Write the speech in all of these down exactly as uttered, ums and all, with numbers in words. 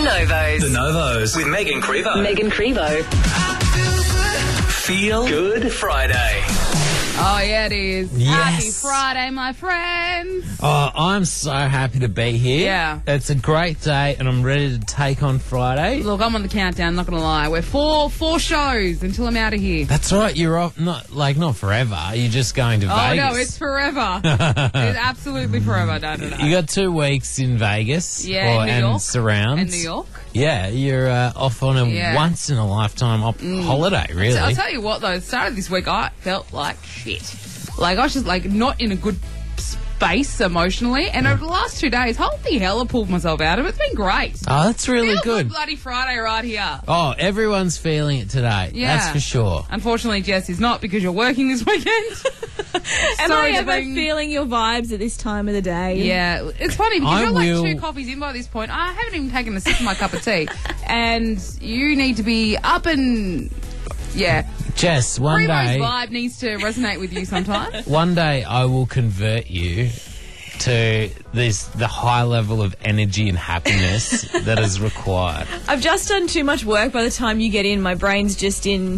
Novos. The Novos with Megan Crevo. Megan Crevo. Feel Good Friday. Oh, yeah, it is. Yes. Happy Friday, my friends. Oh, I'm so happy to be here. Yeah. It's a great day, and I'm ready to take on Friday. Look, I'm on the countdown, not going to lie. We're four four shows until I'm out of here. That's right. You're off, not like not forever. You're just going to Oh, Vegas. no, it's forever. It's absolutely forever. No, no, no. You got two weeks in Vegas, Yeah, or, in New and York. surrounds. And New York. Yeah, you're uh, off on a Yeah. once in a lifetime op- holiday. Really, So I'll tell you what, though, the start of this week, I felt like shit. Like, I was just, like, not in a good space emotionally. And over the last two days, holy hell, I pulled myself out of it. It's been great. oh, that's really Feel good. bloody Friday right here. Oh, everyone's feeling it today. Yeah. That's for sure. Unfortunately, Jess is not because you're working this weekend. Am Sorry I to ever bring- feeling your vibes at this time of the day? Yeah, it's funny because I you're like will- two coffees in by this point. I haven't even taken a sip of my cup of tea. And you need to be up and, yeah. Jess, one Primo's day, vibe needs to resonate with you sometimes. one day I will convert you to this the high level of energy and happiness that is required. I've just done too much work. By the time you get in, my brain's just in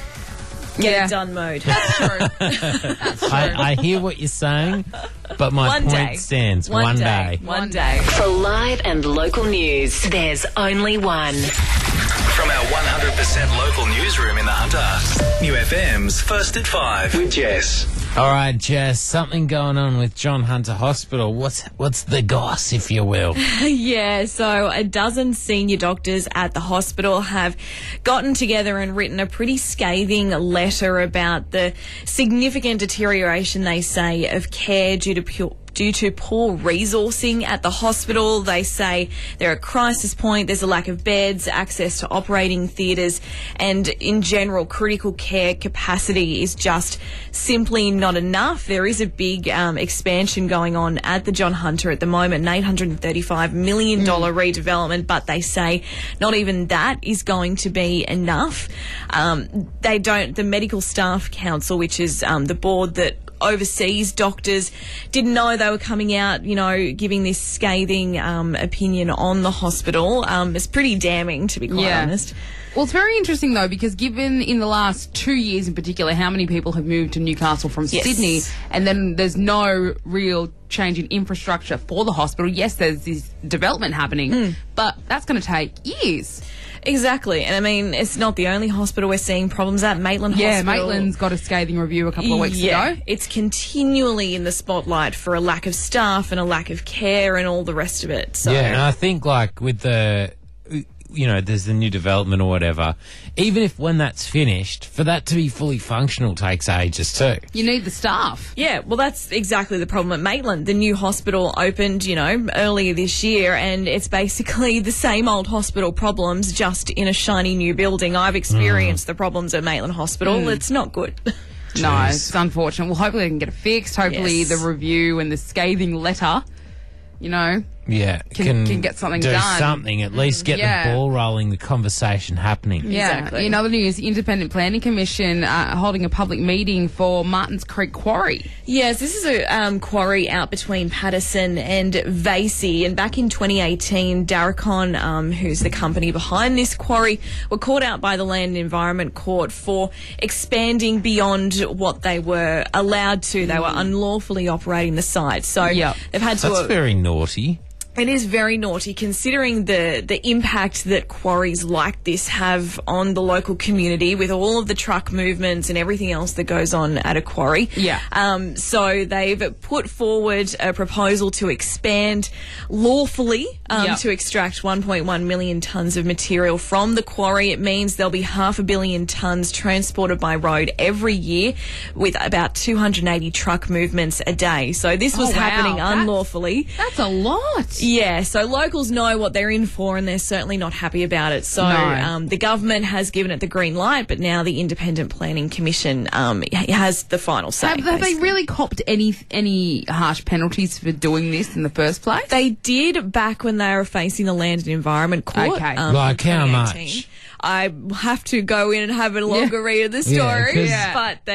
get Yeah. it done mode. That's true. That's true. I, I hear what you're saying, but my One point day. stands. One One, day. day. One day. For live and local news, there's only one. From our one hundred percent local newsroom in the Hunter. New F M's First at Five with Jess. All right, Jess, something going on with John Hunter Hospital. What's what's the goss, if you will? Yeah, so a dozen senior doctors at the hospital have gotten together and written a pretty scathing letter about the significant deterioration, they say, of care due to pure Due to poor resourcing at the hospital. They say they're at crisis point, there's a lack of beds, access to operating theatres, and in general, critical care capacity is just simply not enough. There is a big um, expansion going on at the John Hunter at the moment, an eight hundred thirty-five million dollars redevelopment, but they say not even that is going to be enough. Um, they don't, the Medical Staff Council, which is um, the board that overseas doctors, didn't know they were coming out, you know, giving this scathing um, opinion on the hospital. Um, it's pretty damning, to be quite Yeah. honest. Well, it's very interesting, though, because given in the last two years in particular how many people have moved to Newcastle from Yes. Sydney, and then there's no real change in infrastructure for the hospital. Yes, there's this development happening, but that's going to take years. Exactly. And I mean, it's not the only hospital we're seeing problems at. Maitland Yeah, Hospital. Maitland's got a scathing review a couple of weeks yeah, ago. it's continually in the spotlight for a lack of staff and a lack of care and all the rest of it. So Yeah, and I think like with the, you know, there's the new development or whatever. Even if when that's finished, for that to be fully functional takes ages too. You need the staff. Yeah, well, that's exactly the problem at Maitland. The new hospital opened, you know, earlier this year, and it's basically the same old hospital problems, just in a shiny new building. I've experienced the problems at Maitland Hospital. It's not good. No, Jeez. it's unfortunate. Well, hopefully they can get it fixed. Hopefully Yes. the review and the scathing letter, you know, Yeah, Can- can get something do done. something, at least get Yeah. the ball rolling, the conversation happening. Yeah. Exactly. In other news, the Independent Planning Commission uh, holding a public meeting for Martins Creek Quarry. Yes, this is a um, quarry out between Patterson and Vasey. And back in twenty eighteen, Darracon, um, who's the company behind this quarry, were caught out by the Land and Environment Court for expanding beyond what they were allowed to. They were unlawfully operating the site. So Yep. they've had to... That's very naughty. It is very naughty, considering the, the impact that quarries like this have on the local community, with all of the truck movements and everything else that goes on at a quarry. Yeah. Um, so they've put forward a proposal to expand lawfully um, Yep. to extract one point one million tonnes of material from the quarry. It means there'll be half a billion tonnes transported by road every year, with about two hundred eighty truck movements a day. So this was Oh, wow. happening That's- unlawfully. That's a lot. Yeah, so locals know what they're in for, and they're certainly not happy about it. So No. um, the government has given it the green light, but now the Independent Planning Commission um, has the final say. Have, have they basically. really copped any any harsh penalties for doing this in the first place? They did back when they were facing the Land and Environment Court. Okay. um, Like in how twenty eighteen. much? I have to go in and have a longer read of the Yeah, story, 'cause- but they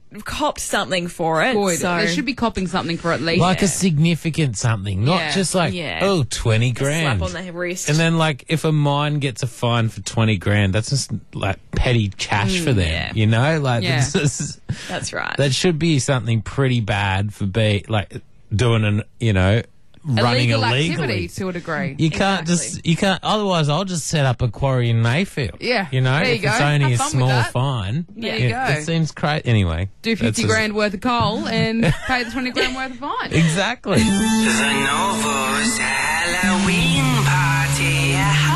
copped something for it. Good. So They should be copping something for at least. Like a significant something, not Yeah. just like, Yeah. oh, twenty grand. slap on the wrist. And then, like, if a mine gets a fine for twenty grand, that's just like petty cash for them. yeah. You know, like Yeah. that's just- That's right. that should be something pretty bad for be like doing an you know running illegal illegally. activity to a degree. You can't Exactly. just you can't. Otherwise, I'll just set up a quarry in Mayfield. Yeah. you know, There you if go. it's only Have a fun with small that. fine. There you go. It seems crazy. Anyway, Do that's fifty just- grand worth of coal and pay the twenty grand worth of fine. Exactly. The Novo's Halloween party.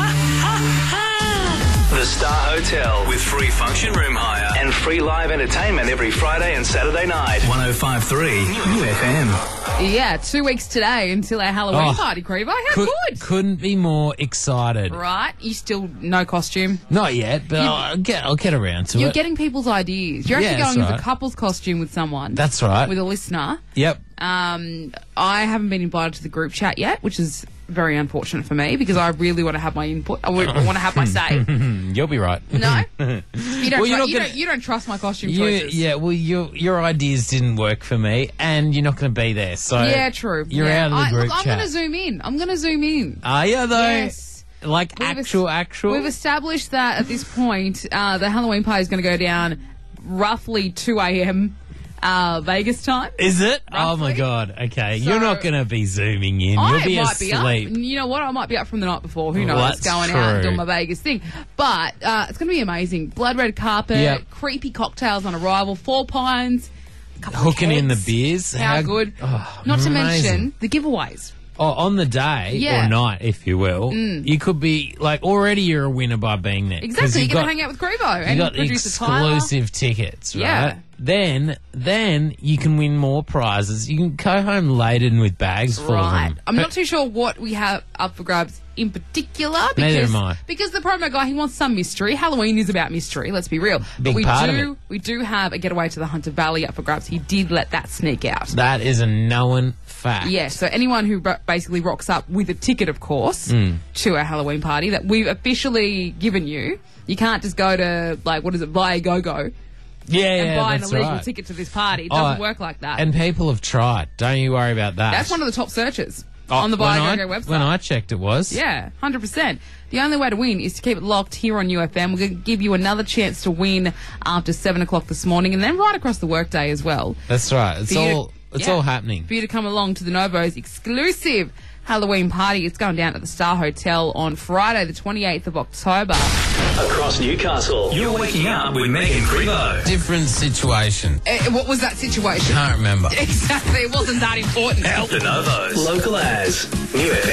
The Star Hotel with free function room hire and free live entertainment every Friday and Saturday night. one oh five point three New F M. Yeah, two weeks today until our Halloween Oh. party, Creeper. How Could, good. couldn't be more excited. Right? You still no costume. Not yet, but I'll get I'll get around to You're it. getting people's ideas. You're Yeah, actually that's going as right. a couple's costume with someone. That's right. With a listener. Yep. Um, I haven't been invited to the group chat yet, which is very unfortunate for me because I really want to have my input. I want to have my say. You'll be right. No, you don't. Well, tru- you're not you, gonna- don't you don't trust my costume You, choices. yeah, well, your your ideas didn't work for me, and you're not going to be there. So Yeah, true. You're yeah. out of the I, group look, I'm chat. going to zoom in. I'm going to zoom in. Are you though? Yes. Like We've actual, es- actual. We've established that at this point, uh, the Halloween party is going to go down roughly two a.m. Uh, Vegas time. Is it? Oh my Roughly. god. Okay, So- you're not going to be zooming in. I You'll be might be up. asleep. You know what? I might be up from the night before. Who knows? Well, It's that's going out and true. doing my Vegas thing. But uh, it's going to be amazing. Blood red carpet, Yep. creepy cocktails on arrival, four pines, a couple of Hooking in the kegs. beers. How, good. Oh, Not to amazing. mention the giveaways. Oh, on the day Yeah. Mm. or night, if you will, you could be like already you're a winner by being there. 'Cause Exactly. You're you going got- to hang out with Crevo You and got producer Tyler. exclusive tickets, right? Yeah. Then, then you can win more prizes. You can go home laden with bags full Right. of them. I'm not too sure what we have up for grabs in particular. Neither Because, am I. because the promo guy, he wants some mystery. Halloween is about mystery, let's be real. Big but we part of do it. we do have a getaway to the Hunter Valley up for grabs. He did let that sneak out. That is a known fact. Yeah, so anyone who ro- basically rocks up with a ticket, of course, Mm. to our Halloween party that we've officially given you, you can't just go to, like, what is it, Viagogo yeah, and yeah, buy an that's illegal right. ticket to this party. It Oh, doesn't work like that. And people have tried. Don't you worry about that. That's one of the top searches Oh, on the when I- Viagogo website. When I checked, it was. Yeah, one hundred percent. The only way to win is to keep it locked here on U F M. We're going to give you another chance to win after seven o'clock this morning and then right across the workday as well. That's right. It's For you to- all. It's yeah, all happening. For you to come along to the Novo's exclusive Halloween party. It's going down at the Star Hotel on Friday, the twenty-eighth of October. Across Newcastle, you're waking up with Megan Crevo. Different situation. Eh, what was that situation? Can't remember. Exactly, it wasn't that important. The Novo's local as New F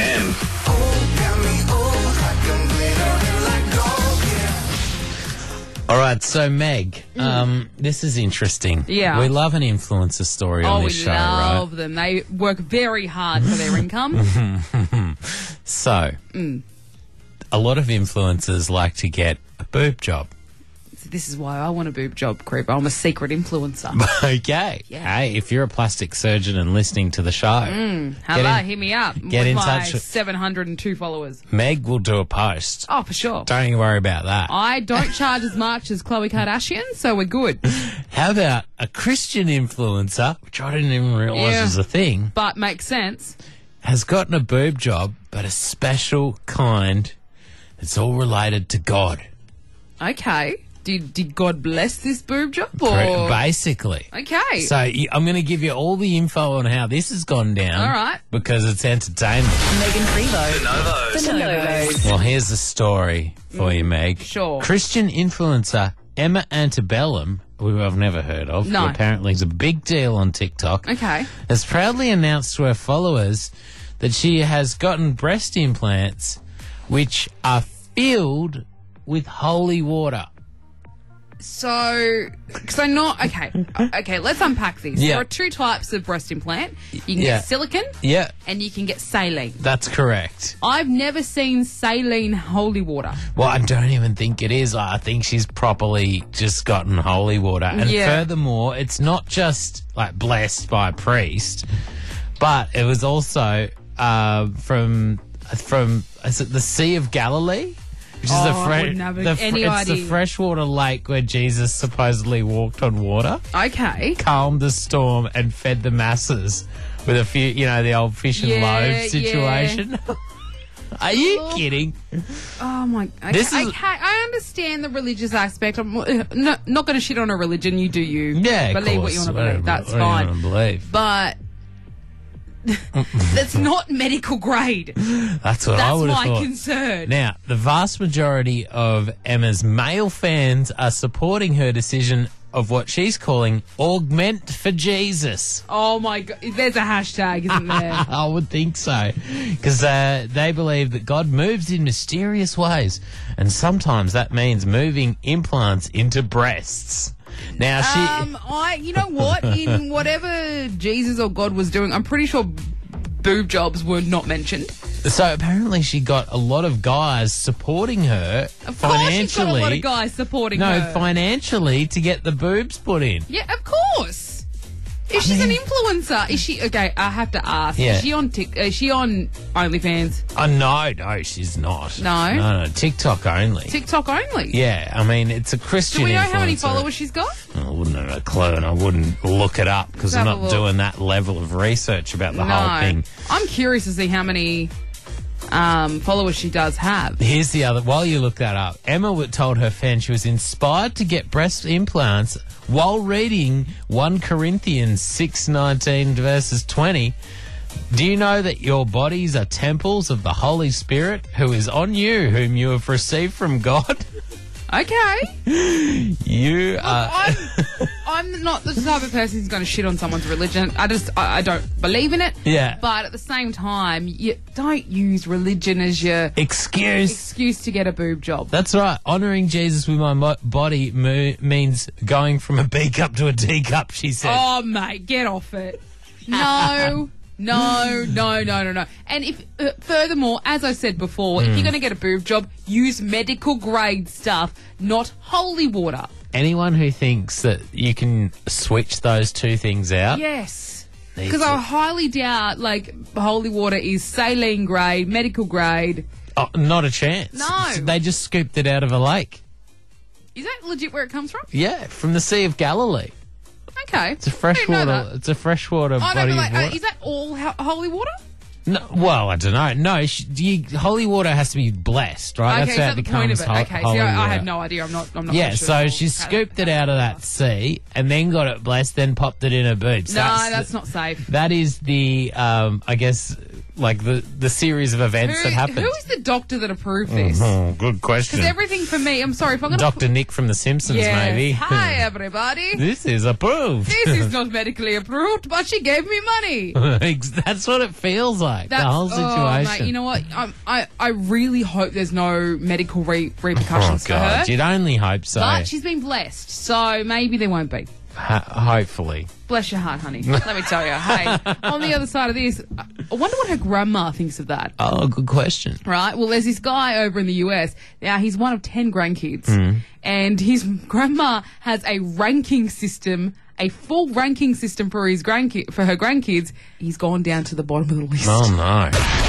M. All right, so Meg, um, this is interesting. Yeah. We love an influencer story Oh, on we this show, love right? them. They work very hard for their income. So, Mm. a lot of influencers like to get a boob job. This is why I want a boob job, Creeper. I'm a secret influencer. Okay. Yeah. Hey, if you're a plastic surgeon and listening to the show, Hello, in- hit me up. get with in my touch with- seven hundred two followers. Meg will do a post. Oh, for sure. Don't you worry about that. I don't charge as much as Khloe Kardashian, so we're good. How about a Christian influencer, which I didn't even realise Yeah. was a thing, But makes sense. has gotten a boob job, but a special kind that's all related to God. Okay. Did did God bless this boob job? Or? Pre- Basically. Okay. So y- I'm going to give you all the info on how this has gone down. All right. Because it's entertainment. Megan Crevo. The Novo's. The Novos. Well, here's the story for you, Meg. Mm, sure. Christian influencer Emma Antebellum, who I've never heard of, No. who apparently is a big deal on TikTok, Okay. has proudly announced to her followers that she has gotten breast implants which are filled with holy water. So, so not okay. Okay, let's unpack this. Yeah. There are two types of breast implant. You can Yeah. get silicone Yeah, and you can get saline. that's correct. I've never seen saline holy water. Well, I don't even think it is. I think she's properly just gotten holy water. And Yeah. furthermore, it's not just like blessed by a priest, but it was also uh, from from is it the Sea of Galilee? Which is Oh, the, I fre- wouldn't have the fr- any it's the idea. freshwater lake where Jesus supposedly walked on water, Okay. calmed the storm, and fed the masses with a few, you know, the old fish and Yeah, loaves situation. Are you Oh. kidding? Oh my. Okay, This is- okay, I understand the religious aspect. I'm uh, no, not going to shit on a religion. You do you. Yeah, of believe what course. you want to Whatever- believe. That's whatever fine. you want to believe. But that's not medical grade. That's what I That's would have my thought. concern. Now, the vast majority of Emma's male fans are supporting her decision of what she's calling augment for Jesus. Oh my god, there's a hashtag, isn't there? I would think so. Because uh, they believe that God moves in mysterious ways. And sometimes that means moving implants into breasts. Now, she... um, I, you know what? In whatever Jesus or God was doing, I'm pretty sure boob jobs were not mentioned. So apparently she got a lot of guys supporting her Of financially. course, she's got a lot of guys supporting no, her. financially to get the boobs put in. Yeah, of course. If she's mean- an influencer, is she okay? I have to ask. Yeah. Is she on Tik? Is she on OnlyFans? Oh, no, no, she's not. No? No, no, TikTok only. TikTok only. Yeah, I mean, it's a Christian Do we know how many influencer. followers she's got? I wouldn't have a clue, and I wouldn't look it up because I'm Let's have not a look. doing that level of research about the no. whole thing. I'm curious to see how many um, followers she does have. Here's the other. While you look that up, Emma w- told her fans she was inspired to get breast implants while reading First Corinthians six nineteen verses twenty. Do you know that your bodies are temples of the Holy Spirit who is on you, whom you have received from God? Okay. You are... I'm, I'm not the type of person who's going to shit on someone's religion. I just, I, I don't believe in it. Yeah. But at the same time, you don't use religion as your Excuse. excuse to get a boob job. That's right. Honouring Jesus with my mo- body mo- means going from a B cup to a D cup, she said. Oh, mate, get off it. No, no, no, no, no, no. And if, uh, furthermore, as I said before, if you're going to get a boob job, use medical grade stuff, not holy water. Anyone who thinks that you can switch those two things out, Yes. Needs Because I it. highly doubt, like, holy water is saline grade, medical grade. oh, not a chance. No. They just scooped it out of a lake. Is that legit where it comes from? Yeah, from the Sea of Galilee. Okay. It's a I didn't know freshwater. that. It's a freshwater I body don't know, of like, water. uh, is that all ho- holy water? No, well, I don't know. No, sh- you, holy water has to be blessed, right? Okay, That's is how that it the becomes point of it? ho- Okay, holy see, I, I water. have no idea. I'm not. I'm not. Yeah, quite sure so how- she how- scooped it out of that sea and then got it blessed, then popped it in her boobs. No, That's that's the- not safe. That is the, um, I guess, like the the series of events Who, that happened. who is the doctor that approved this? Oh, good question. Because everything for me, I'm sorry if I'm going to. Doctor Nick from The Simpsons, Yes. maybe. Hi, everybody. This is approved. This is not medically approved, but she gave me money. That's what it feels like. That's, the whole situation. Oh, mate, you know what? I'm, I I really hope there's no medical re- repercussions oh for her. God, you'd only hope so. But she's been blessed, so maybe there won't be. Ho- hopefully. Bless your heart, honey. Let me tell you. Hey, on the other side of this, I wonder what her grandma thinks of that. Oh, good question. Right. Well, there's this guy over in the U S. Now, he's one of ten grandkids. Mm. And his grandma has a ranking system, a full ranking system for his grandki- for her grandkids. He's gone down to the bottom of the list. Oh no.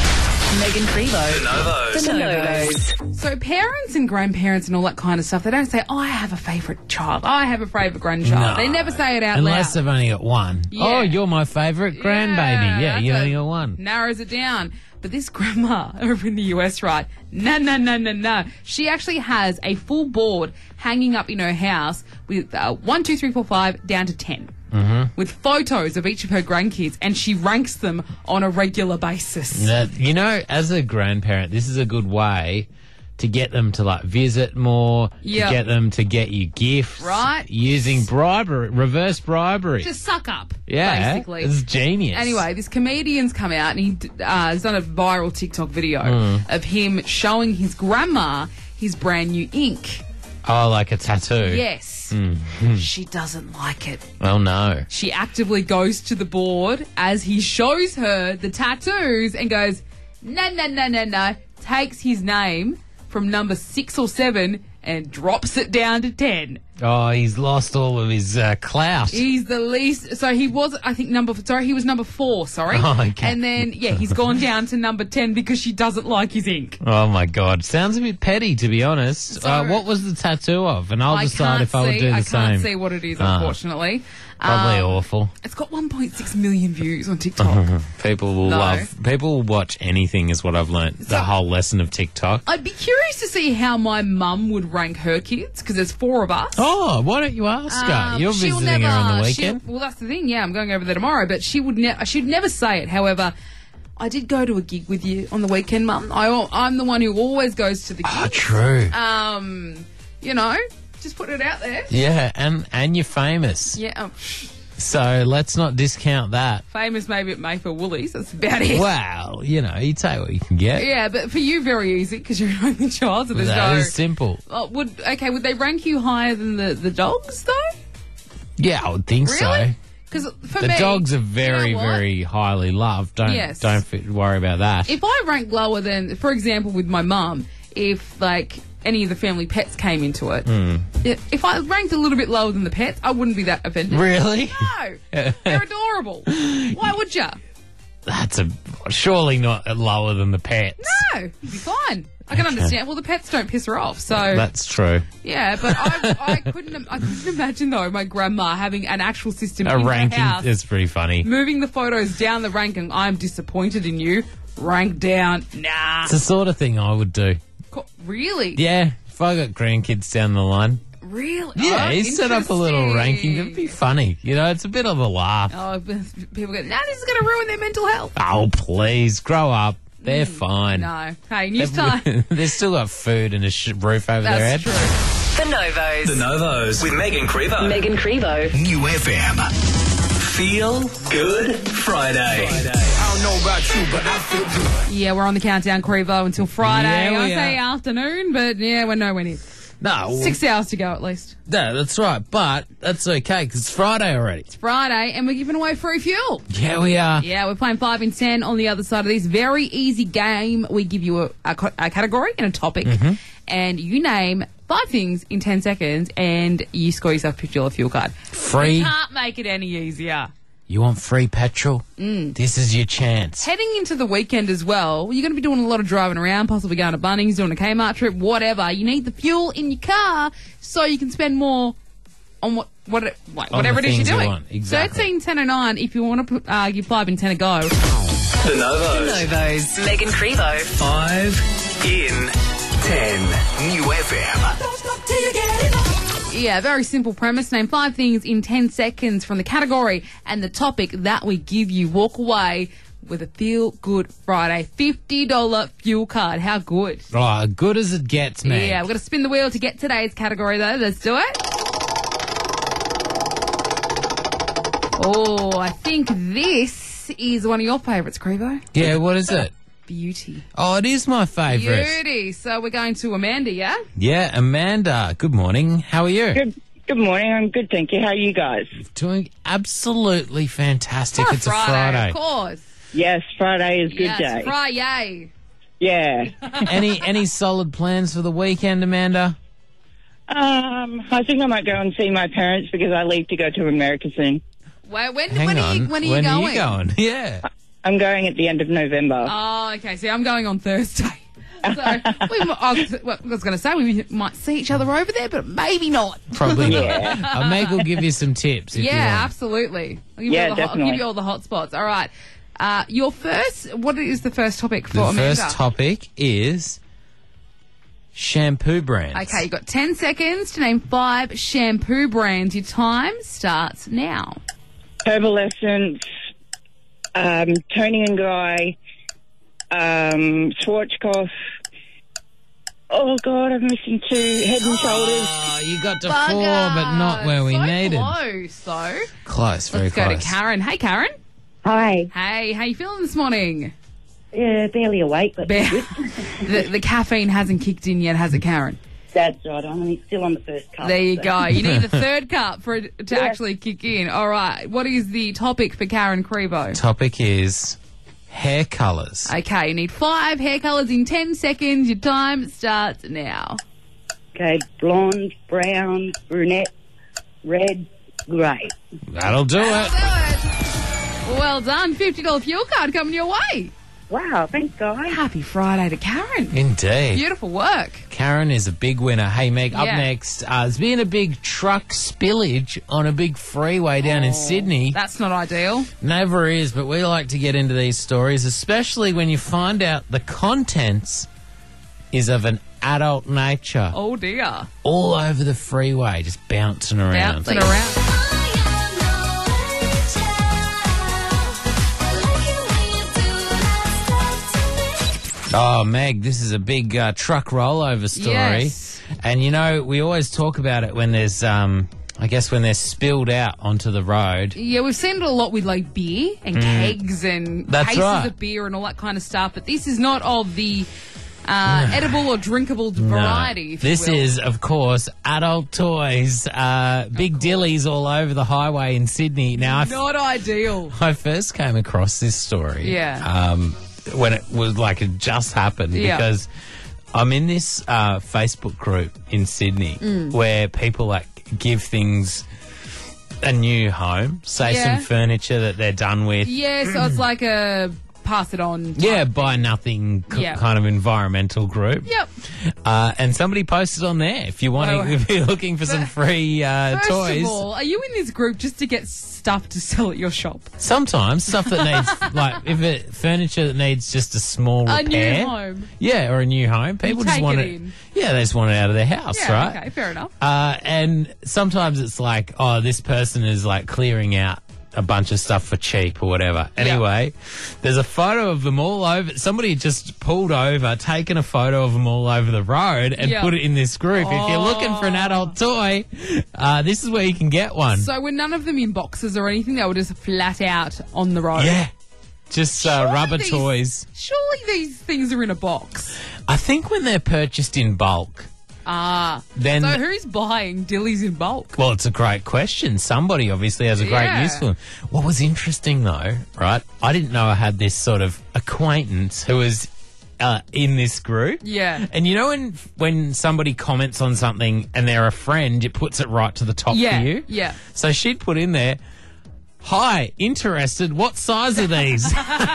Megan Crevo. Novos. The Novos. So parents and grandparents and all that kind of stuff, they don't say, oh, I have a favourite child. I have a favourite grandchild. No. They never say it out Unless loud. they've only got one. Yeah. Oh, you're my favourite grandbaby. Yeah, that's you a- only got one. Narrows it down. But this grandma over in the U S, right? No, no, no, no, no. She actually has a full board hanging up in her house with uh, one, two, three, four, five, down to ten. Mm-hmm. With photos of each of her grandkids, and she ranks them on a regular basis. Now, you know, as a grandparent, this is a good way to get them to like visit more, Yep. to get them to get you gifts. Right. Using bribery, reverse bribery. Just suck up, yeah. basically. It's genius. Anyway, this comedian's come out and he d- uh, has done a viral TikTok video Hmm. of him showing his grandma his brand new ink. Oh, like a tattoo. Yes. Hmm. She doesn't like it. Oh, no. She actively goes to the board as he shows her the tattoos and goes, no, no, no, no, no. Takes his name from number six or seven and drops it down to ten. Oh, he's lost all of his uh, clout. He's the least. So he was, I think, number. Sorry, he was number four. Sorry. Oh, okay. And then yeah, he's gone down to number ten because she doesn't like his ink. Oh, my God. Sounds a bit petty, to be honest. So- uh, what was the tattoo of? And I'll I decide can't if I would see- do the I same. can't see what it is, Ah. unfortunately. Probably Um, awful. It's got one point six million views on TikTok. People will No. love. People will watch anything, is what I've learnt. The So- whole lesson of TikTok. I'd be curious to see how my mum would rank her kids because there's four of us. Oh, why don't you ask her? Um, You're she'll visiting her on the she'll- weekend. Well, that's the thing. Yeah, I'm going over there tomorrow, but she would ne- she'd never say it. However, I did go to a gig with you on the weekend, Mum. I, I'm the one who always goes to the Oh, gig. true. Um, you know, just put it out there. Yeah, and and you're famous. Yeah, um, So let's not discount that. famous maybe at Mayfield Woolies. That's about it. Well, you know, you take what you can get. Yeah, but for you, very easy because you're an only child, so there's That no. is simple. Oh, would okay? Would they rank you higher than the, the dogs though? Yeah, I would think Really? so. Because for The me, dogs are you very, know what? very highly loved. Don't Yes. don't f- worry about that. If I rank lower than, for example, with my mum, if like any of the family pets came into it, Hmm. i- if I ranked a little bit lower than the pets, I wouldn't be that offended. Really? No, they're adorable. Why would you? That's a surely not lower than the pets. No, you'd be fine. I can Okay. understand. Well, the pets don't piss her off, so That's true. yeah. But I, I couldn't. I couldn't imagine though my grandma having an actual system A in ranking her house, is pretty funny. moving the photos down the ranking. I'm disappointed in you. Rank down. Nah. It's the sort of thing I would do. Co- Really? Yeah, if I got grandkids down the line. Really? Yeah, Oh, he set up a little interesting. ranking. It'd be funny. You know, it's a bit of a laugh. Oh, but people go, nah, this is going to ruin their mental health. Oh, please, grow up. They're fine. No. Hey, news time. They've still got food and a sh- roof over their head. That's true. The Novos. The Novos with Megan Crevo. Megan Crevo. New F M. Feel Good Friday. I don't know about you, but I feel good. Yeah, we're on the countdown, Crevo, until Friday. Yeah, I we say are. afternoon, but yeah, we're nowhere near. No, Six hours to go at least. no, that's right. But that's okay because it's Friday already. Friday, and we're giving away free fuel. Yeah, we are. Yeah, we're playing five in ten on the other side of this very easy game. We give you a, a, co- a category and a topic, Mm-hmm. and you name five things in ten seconds, and you score yourself a fifty dollars fuel card. Free. We can't make it any easier. You want free petrol? Mm. This is your chance. Heading into the weekend as well, you're going to be doing a lot of driving around, possibly going to Bunnings, doing a Kmart trip, whatever. You need the fuel in your car so you can spend more on what, what it, like, On whatever the it is you're things you doing. want, exactly. thirteen ten oh nine if you want to put, uh, give five in ten a go. The Novos. Novos. Megan Crevo. Five in ten. New F M. Yeah, very simple premise. Name five things in ten seconds from the category and the topic that we give you. Walk away with a Feel Good Friday fifty dollars fuel card. How good? Oh, good as it gets, man. Yeah, we're going to spin the wheel to get today's category, though. Let's do it. Oh, I think this is one of your favourites, Crevo. Yeah, what is it? Beauty. Oh, it is my favourite. Beauty. So we're going to Amanda, yeah? Yeah, Amanda. Good morning. How are you? Good, good morning. I'm good, thank you. How are you guys? Doing absolutely fantastic. For a it's a Friday. Of course. Yes, Friday is good yes, day. Friday. Yeah. any any solid plans for the weekend, Amanda? Um, I think I might go and see my parents because I leave to go to America soon. Wait, when, Hang when, on. Are you, when are you when going? are you going? Yeah. I'm going at the end of November. Oh, okay. See, I'm going on Thursday. So we, I was, well, I was going to say we might see each other over there, but maybe not. Probably not. Uh, Meg will give you some tips if Yeah, you want. absolutely. I'll give, Yeah, you all the hot, I'll give definitely. you all the hot spots. All right. Uh, your first, what is the first topic for The Amanda? first topic is shampoo brands. Okay, you've got ten seconds to name five shampoo brands. Your time starts now. Herbal Essence, um, Tony and Guy, um, Schwarzkopf. Oh, God, I'm missing two. Head and Shoulders. Oh, you got to Bugger. four, but not where we so needed. Close, though. Close, very Let's go close. to Karen. Hey, Karen. Hi. Hey, how you feeling this morning? Yeah, barely awake, but Bear- good. the, the caffeine hasn't kicked in yet, has it, Karen? That's right. I'm still on the first cup. There you so- go. You need the third cup for it to Yeah. actually kick in. All right. What is the topic for Karen Crevo? Topic is hair colours. Okay, you need five hair colours in ten seconds. Your time starts now. Okay, blonde, brown, brunette, red, grey. That'll do it. Well done. fifty dollars fuel card coming your way. Wow, thanks, guys. Happy Friday to Karen. Indeed. Beautiful work. Karen is a big winner. Hey, Meg, up Yeah. next, uh, there's been a big truck spillage on a big freeway down in Sydney. That's not ideal. Never is, but we like to get into these stories, especially when you find out the contents is of an adult nature. Oh, dear. All over the freeway, just bouncing around. Bouncing around. Oh, Meg, this is a big uh, truck rollover story. Yes. And, you know, we always talk about it when there's, um, I guess, when they're spilled out onto the road. Yeah, we've seen it a lot with like beer and kegs and Mm. That's cases right. of beer and all that kind of stuff. But this is not of the uh, edible or drinkable variety. If you This will. is, of course, adult toys, uh, big dillies all over the highway in Sydney. Now, I, f- not ideal. I first came across this story Yeah. um, when it was like it just happened Yeah. because I'm in this uh, Facebook group in Sydney Mm. where people like give things a new home, say Yeah. some furniture that they're done with. Yeah, so it's like a pass it on. Yeah, buy nothing c- Yeah. kind of environmental group. Yep. Uh, and somebody posted on there if you want to, Oh. if you're looking for some free uh, First toys. of all, are you in this group just to get stuff to sell at your shop? Sometimes stuff that needs like if it furniture that needs just a small A repair. new home. Yeah, or a new home. People just take want it it. in. Yeah, they just want it out of their house, Yeah, right? okay, fair enough. Uh, and sometimes it's like, oh, this person is like clearing out a bunch of stuff for cheap or whatever. Anyway, there's a photo of them all over. Somebody just pulled over, taken a photo of them all over the road and Yeah. put it in this group. If you're looking for an adult toy, uh, this is where you can get one. So were none of them in boxes or anything? They were just flat out on the road? Yeah. Just uh, Surely rubber these- toys. Surely these things are in a box. I think when they're purchased in bulk, Ah. then... So who's buying dillies in bulk? Well, it's a great question. Somebody obviously has a great Yeah. use for them. What was interesting, though, right? I didn't know I had this sort of acquaintance who was uh, in this group. Yeah. And you know when when somebody comments on something and they're a friend, it puts it right to the top Yeah. for you? Yeah. So she'd put in there, hi, interested, what size are these?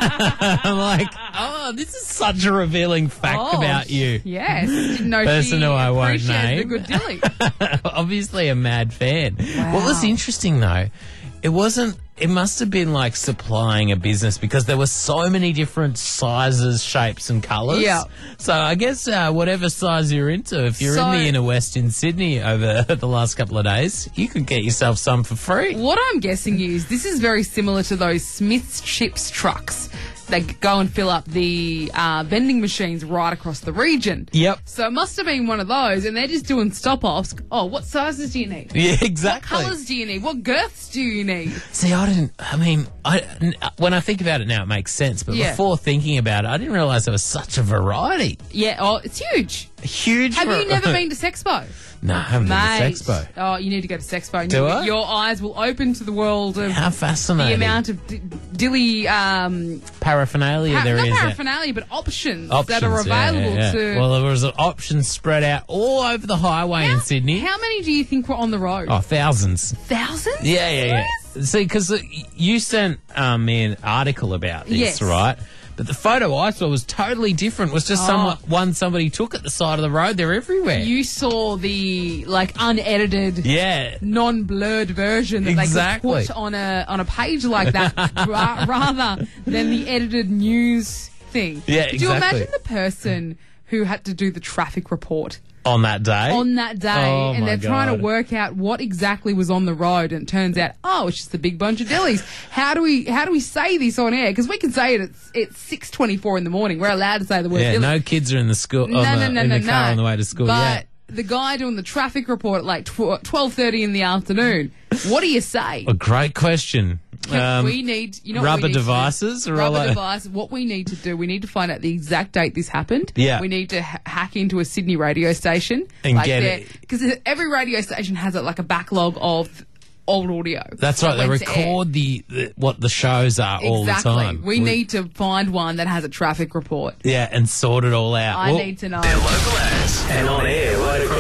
I'm like, oh, this is such a revealing fact Oh, about you. Yes. Didn't know Person she who I won't appreciated name. a good dilly. Obviously a mad fan. What was interesting though, it wasn't, it must have been like supplying a business because there were so many different sizes, shapes and colours. Yeah. So I guess uh, whatever size you're into, if you're So- in the inner west in Sydney over the last couple of days, you could get yourself some for free. What I'm guessing is this is very similar to those Smith's Chips trucks. They go and fill up the uh, vending machines right across the region. Yep. So it must have been one of those, and they're just doing stop-offs. Oh, what sizes do you need? Yeah, What exactly. colours do you need? What girths do you need? See, I didn't. I mean, I n- when I think about it now, it makes sense. But Yeah. before thinking about it, I didn't realise there was such a variety. Yeah, oh, it's huge. Huge. Have var- you never been to Sexpo? No, I haven't been Mate. to Sexpo. Oh, you need to go to Sexpo. Do your, I? Your eyes will open to the world of How the fascinating. amount of d- dilly, um, paraphernalia pa- there not is. uh, paraphernalia, but options, Options that are yeah, available yeah, yeah. to. Well, there was options spread out all over the highway in Sydney. How many do you think were on the road? Oh, thousands. Thousands? Yeah, yeah, yeah. See, because you sent um, me an article about this, Yes. right? But the photo I saw was totally different. It was just Oh. some one somebody took at the side of the road. They're everywhere. You saw the like unedited, yeah. non-blurred version that Exactly. they could put on a on a page like that, ra- rather than the edited news thing. Yeah, Could you exactly. imagine the person who had to do the traffic report On that day. on that day, Oh, and my they're trying to God. work out what exactly was on the road, and it turns out, oh, it's just a big bunch of dillies. How do we how do we say this on air? Because we can say it. It's it's six twenty four in the morning. We're allowed to say the word. Yeah, dilly. no kids are in the school. No, on no, the, no, in no, the car no. on the way to school. But yeah. the guy doing the traffic report at like twelve thirty in the afternoon. What do you say? A great question. Um, we need, you know, what rubber we need to do? devices or all rubber that? devices. What we need to do, we need to find out the exact date this happened. Yeah. we need to ha- hack into a Sydney radio station And get it. because every radio station has a, like a backlog of old audio. That's right. They Went to air. record the, the what the shows are all the Exactly. time. We need to find one that has a traffic report. yeah, and sort it all out. I Well, need to know. They're local ads and on air right across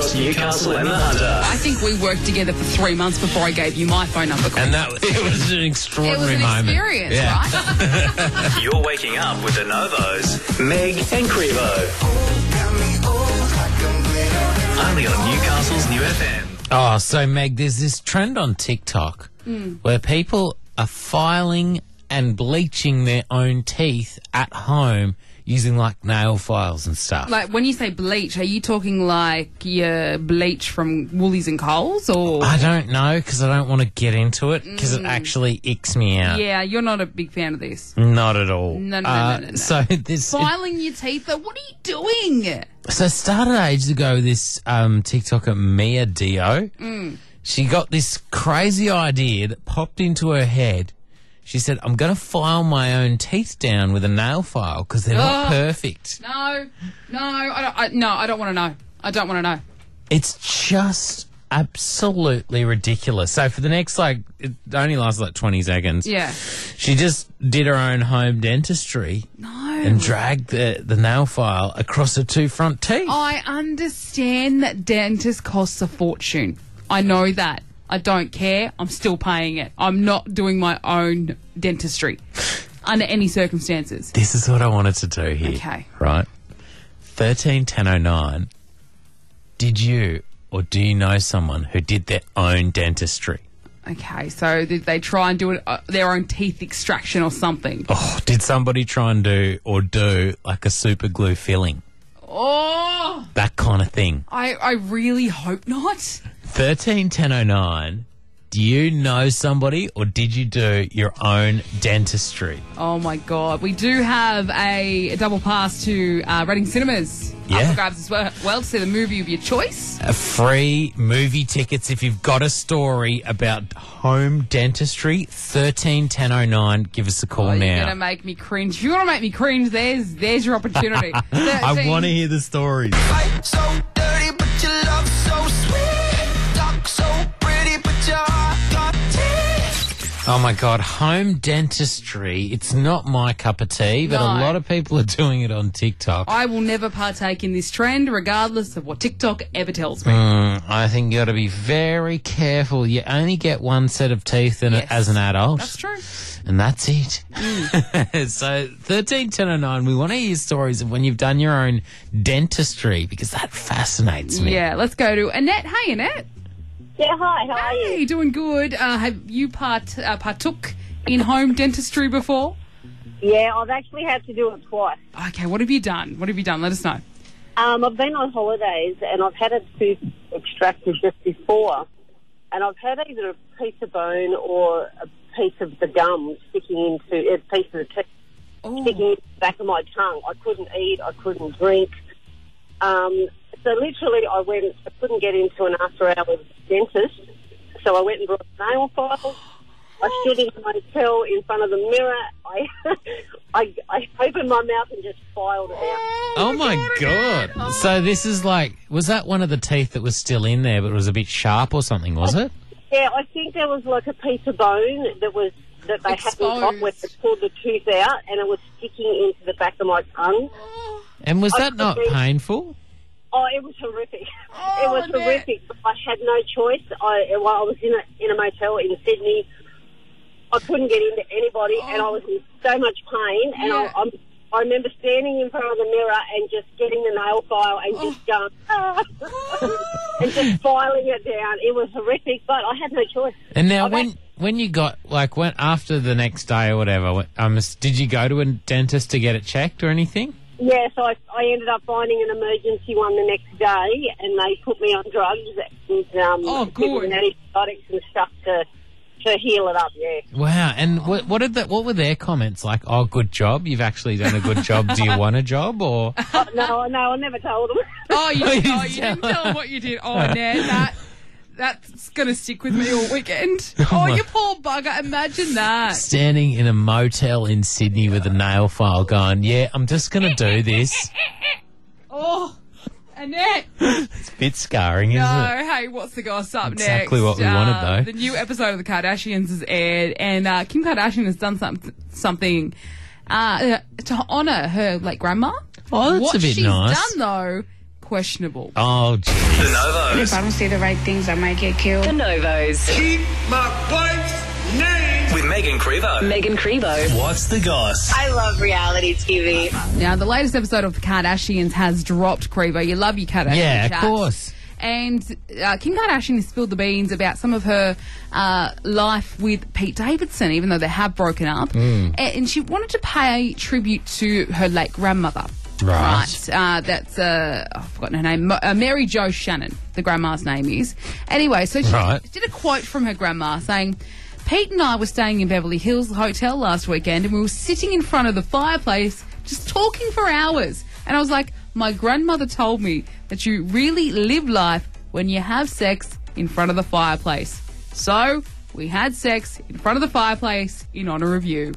North, Newcastle and the Hunter. I think we worked together for three months before I gave you my phone number. And that it was an It extraordinary was an moment. experience, Yeah. right? You're waking up with the Novos, Meg and Crevo. Only on Newcastle's New F M. Oh, so Meg, there's this trend on TikTok where people are filing and bleaching their own teeth at home using like nail files and stuff. Like, when you say bleach, are you talking like your bleach from Woolies and Coles, or? I don't know because I don't want to get into it because it actually icks me out. Yeah, you're not a big fan of this. Not at all. No, no, no, Uh, no, no, no. So this. Filing your teeth, though, what are you doing? So it started ages ago with this um, TikToker, Mia Dio. Mm. She got this crazy idea that popped into her head. She said, I'm going to file my own teeth down with a nail file because they're not Ugh. perfect. No, no, I don't. I, no, I don't want to know. I don't want to know. It's just absolutely ridiculous. So for the next, like, it only lasts like twenty seconds. Yeah. She just did her own home dentistry. No. And dragged the, the nail file across her two front teeth. I understand that dentist costs a fortune. I know that. I don't care. I'm still paying it. I'm not doing my own dentistry under any circumstances. This is what I wanted to do here. Okay. Right. thirteen ten oh nine. Did you or do you know someone who did their own dentistry? Okay, so did they try and do it, uh, their own teeth extraction or something? Oh, did somebody try and do or do like a super glue filling? Oh, That kind of thing. I, I really hope not. thirteen ten oh nine. Do you know somebody or did you do your own dentistry? Oh my God. We do have a, double pass to uh, Reading Cinemas. Yeah. Up for grabs as well, well to see the movie of your choice. A free movie tickets if you've got a story about home dentistry. thirteen ten oh nine. Give us a call Oh, now. you're going to make me cringe. If you want to make me cringe, there's there's your opportunity. I want to hear the stories. Fight so dirty, but your love so sweet. Talk so pretty, but your heart got teeth. Oh my God, home dentistry. It's not my cup of tea, but No. a lot of people are doing it on TikTok. I will never partake in this trend, regardless of what TikTok ever tells me. Mm, I think you got to be very careful. You only get one set of teeth in it Yes. as an adult. That's true. And that's it. So thirteen ten oh nine, we want to hear stories of when you've done your own dentistry because that fascinates me. Yeah, let's go to Annette. Hey, Annette. Yeah, hi, how are you? Hey, doing good. Uh, have you part uh, partook in home dentistry before? Yeah, I've actually had to do it twice. Okay, what have you done? What have you done? Let us know. Um, I've been on holidays and I've had a tooth extracted just before, and I've had either a piece of bone or a piece of the gum sticking into a piece of the teeth Oh. sticking into the back of my tongue. I couldn't eat, I couldn't drink. Um, so literally, I went. I couldn't get into an after-hours dentist, so I went and brought nail files. I stood in the hotel in front of the mirror. I, I, I opened my mouth and just filed it out. Oh my God. So this is like, was that one of the teeth that was still in there but it was a bit sharp or something, was it? Yeah, I think there was like a piece of bone that was that they hadn't got when they pulled the tooth out, and it was sticking into the back of my tongue. And was I that not think- painful? Oh, it was horrific. Oh, it was Annette. horrific. But I had no choice. I while I was in a in a motel in Sydney, I couldn't get into anybody, Oh. and I was in so much pain. And Yeah. I, I'm, I remember standing in front of the mirror and just getting the nail file and just going ah, and just filing it down. It was horrific, but I had no choice. And now I've when had- when you got, like, when after the next day or whatever, um, did you go to a dentist to get it checked or anything? Yeah, so I, I ended up finding an emergency one the next day, and they put me on drugs and um, Oh, good. and antibiotics and stuff to to heal it up. Yeah. Wow. And what, what did that? What were their comments? Like, oh, good job. You've actually done a good job. Do you want a job or? Oh, no, no, I never told them. Oh, you, Oh, you oh, you didn't don't. tell them what you did. Oh, Annette, that that's gonna stick with me all weekend. Oh, my- you poor bugger! Imagine that. Standing in a motel in Sydney with a nail file going, yeah, I'm just going to do this. Oh, Annette. It's a bit scarring, isn't No, it? hey, what's the gossip next? Exactly what we Uh, wanted, though. The new episode of The Kardashians has aired, and uh, Kim Kardashian has done some, something uh, to honour her late grandma. Oh, that's what a bit she's nice. done, though, questionable. Oh, The jeez. Novos. If I don't say the right things, I might get killed. The Novos. Keep my wife's name. With Megan Crevo. Megan Crevo. What's the goss? I love reality T V. Now, the latest episode of The Kardashians has dropped, Crevo. You love your Kardashian Yeah, of chat. course. And uh, Kim Kardashian has spilled the beans about some of her uh, life with Pete Davidson, even though they have broken up. Mm. A- And she wanted to pay tribute to her late grandmother. Right. Right. Uh, that's, uh, I've forgotten her name, Mo- uh, Mary Jo Shannon, the grandma's name is. Anyway, so she Right. did a quote from her grandma saying, Pete and I were staying in Beverly Hills Hotel last weekend and we were sitting in front of the fireplace just talking for hours. And I was like, my grandmother told me that you really live life when you have sex in front of the fireplace. So we had sex in front of the fireplace in honour of you.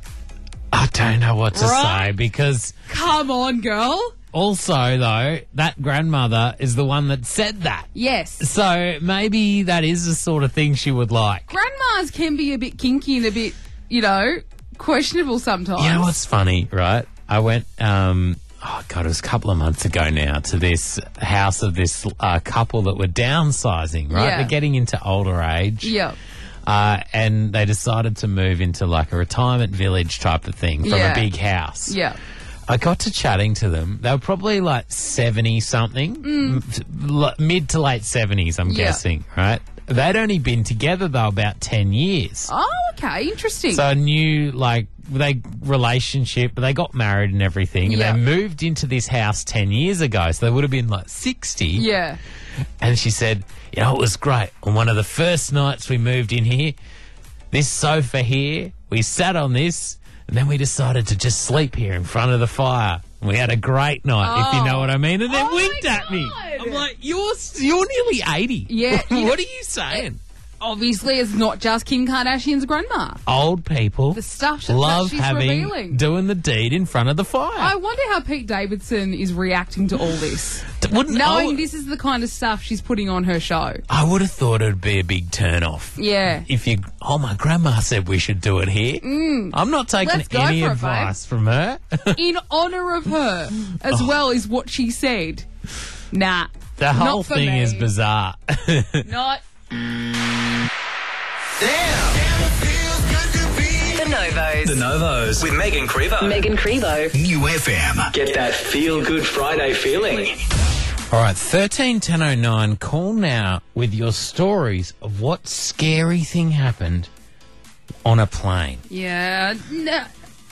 I don't know what to Right. say because Come on, girl. also, though, that grandmother is the one that said that. Yes. So maybe that is the sort of thing she would like. Grandmas can be a bit kinky and a bit, you know, questionable sometimes. You know what's funny, right? I went, um, oh God, it was a couple of months ago now, to this house of this uh, couple that were downsizing, right? Yeah. They're getting into older age. Yeah. Uh, and they decided to move into like a retirement village type of thing from Yeah. a big house. Yeah. I got to chatting to them. They were probably like seventy something, m- l- mid to late seventies, I'm Mm. Yeah. guessing, right? They'd only been together though about ten years. Oh, okay. Interesting. So I knew like they relationship, but they got married and everything, and Yeah. they moved into this house ten years ago. So they would have been like sixty. yeah. And she said, you know, it was great. On one of the first nights we moved in here, this sofa here, we sat on this, and then we decided to just sleep here in front of the fire. And we had a great night, if you know what I mean. And then Oh, winked my at me. God. I'm like, you're you're nearly eighty. Yeah, you- What are you saying? Obviously, it's not just Kim Kardashian's grandma. Old people The stuff that, love that she's having revealing. doing the deed in front of the fire. I wonder how Pete Davidson is reacting to all this. D- wouldn't Knowing I, this is the kind of stuff she's putting on her show. I would have thought it'd be a big turn off. Yeah. If you, oh, my grandma said we should do it here. I'm not taking Let's go any for it, advice from her. In honour of her, as Oh. well as what she said. Nah. The whole Not for thing me. is bizarre. Not. The Novos. The Novos. With Megan Crevo. Megan Crevo. New F M. Get that feel good Friday feeling. All right, thirteen ten oh nine, call now with your stories of what scary thing happened on a plane. Yeah. No.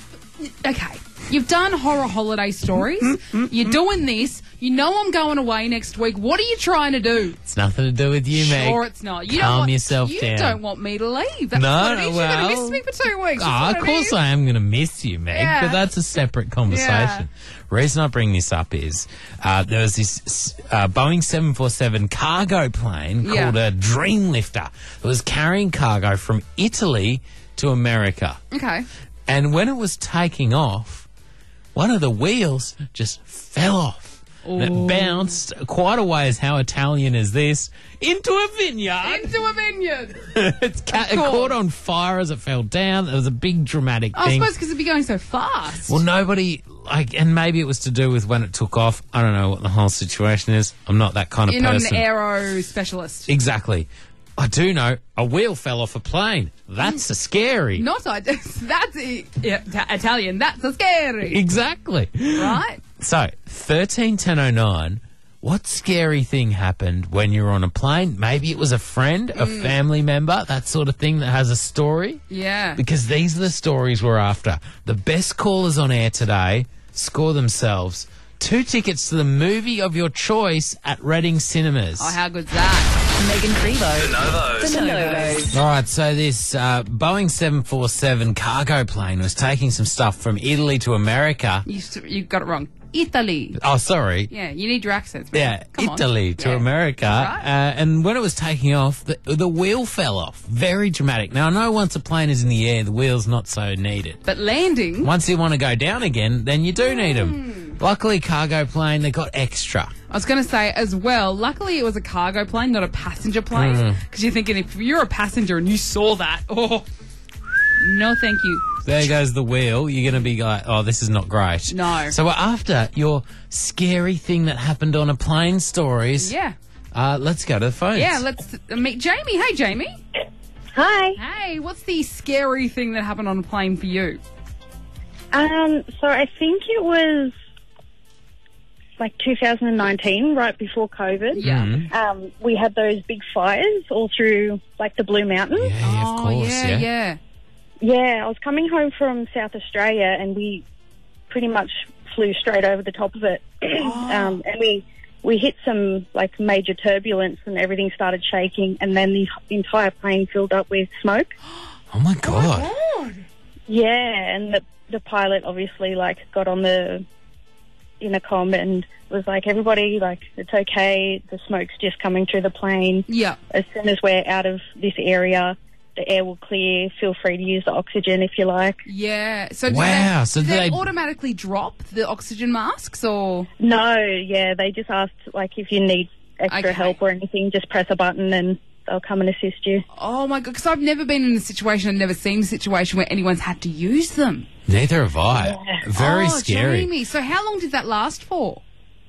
Okay. You've done horror holiday stories. You're doing this. You know I'm going away next week. What are you trying to do? It's nothing to do with you, Meg. Sure, it's not. You Calm don't want, yourself you down. don't want me to leave. That's No, what it is. You're well- going to miss me for two weeks. Oh, That's of what it course is. I am going to miss you, Meg, Yeah. but that's a separate conversation. Yeah. Reason I bring this up is uh, there was this uh, Boeing seven forty-seven cargo plane Yeah. called a Dreamlifter that was carrying cargo from Italy to America. Okay. And when it was taking off, one of the wheels just fell off. And it bounced quite a ways. How Italian is this? Into a vineyard. Into a vineyard. it's ca- it course. caught on fire as it fell down. It was a big dramatic I thing. suppose because it'd be going so fast. Well, nobody like, and maybe it was to do with when it took off. I don't know what the whole situation is. I'm not that kind of You're not person. an aero specialist. Exactly. I do know a wheel fell off a plane. That's a scary. Not I. That's it. Yeah, ta- Italian. That's a scary. Exactly. Right? So, thirteen ten oh nine, what scary thing happened when you were on a plane? Maybe it was a friend, a Mm. family member, that sort of thing that has a story. Yeah. Because these are the stories we're after. The best callers on air today score themselves two tickets to the movie of your choice at Reading Cinemas. Oh, how good's that? Megan Crevo. The Novos. The Novos. All right, so this uh, Boeing seven forty-seven cargo plane was taking some stuff from Italy to America. You, s- you got it wrong. Italy. Oh, sorry. Yeah, you need your accents. Man. Yeah, Come on. Italy to Yeah. America. Right. Uh, and when it was taking off, the, the wheel fell off. Very dramatic. Now, I know once a plane is in the air, the wheel's not so needed. But landing. Once you want to go down again, then you do need them. Luckily, cargo plane, they got extra. I was going to say as well, luckily it was a cargo plane, not a passenger plane. Mm. Because you're thinking if you're a passenger and you saw that, oh, No, thank you. There goes the wheel. You're going to be like, oh, this is not great. No. So we're after your scary thing that happened on a plane stories. Yeah. Uh, let's go to the phones. Yeah, let's uh, meet Jamie. Hey, Jamie. Hi. Hey, what's the scary thing that happened on a plane for you? Um, so I think it was like two thousand nineteen, right before COVID. Yeah. Mhm. Um, we had those big fires all through like the Blue Mountains. Yeah, oh, of course. yeah, Yeah. yeah. Yeah, I was coming home from South Australia and we pretty much flew straight over the top of it. um, and we we hit some like major turbulence and everything started shaking and then the entire plane filled up with smoke. Oh, my God. Yeah, and the the pilot obviously like got on the intercom and was like, everybody, like, it's okay, the smoke's just coming through the plane. Yeah. As soon as we're out of this area, the air will clear. Feel free to use the oxygen if you like. Yeah. So do Wow, they, so do do they, they- automatically drop the oxygen masks or? No, yeah, they just asked, like, if you need extra Okay. help or anything, just press a button and they'll come and assist you. Oh my God, because I've never been in a situation, I've never seen a situation where anyone's had to use them. Neither have I. Yeah. Very oh, scary. Jamie. So how long did that last for?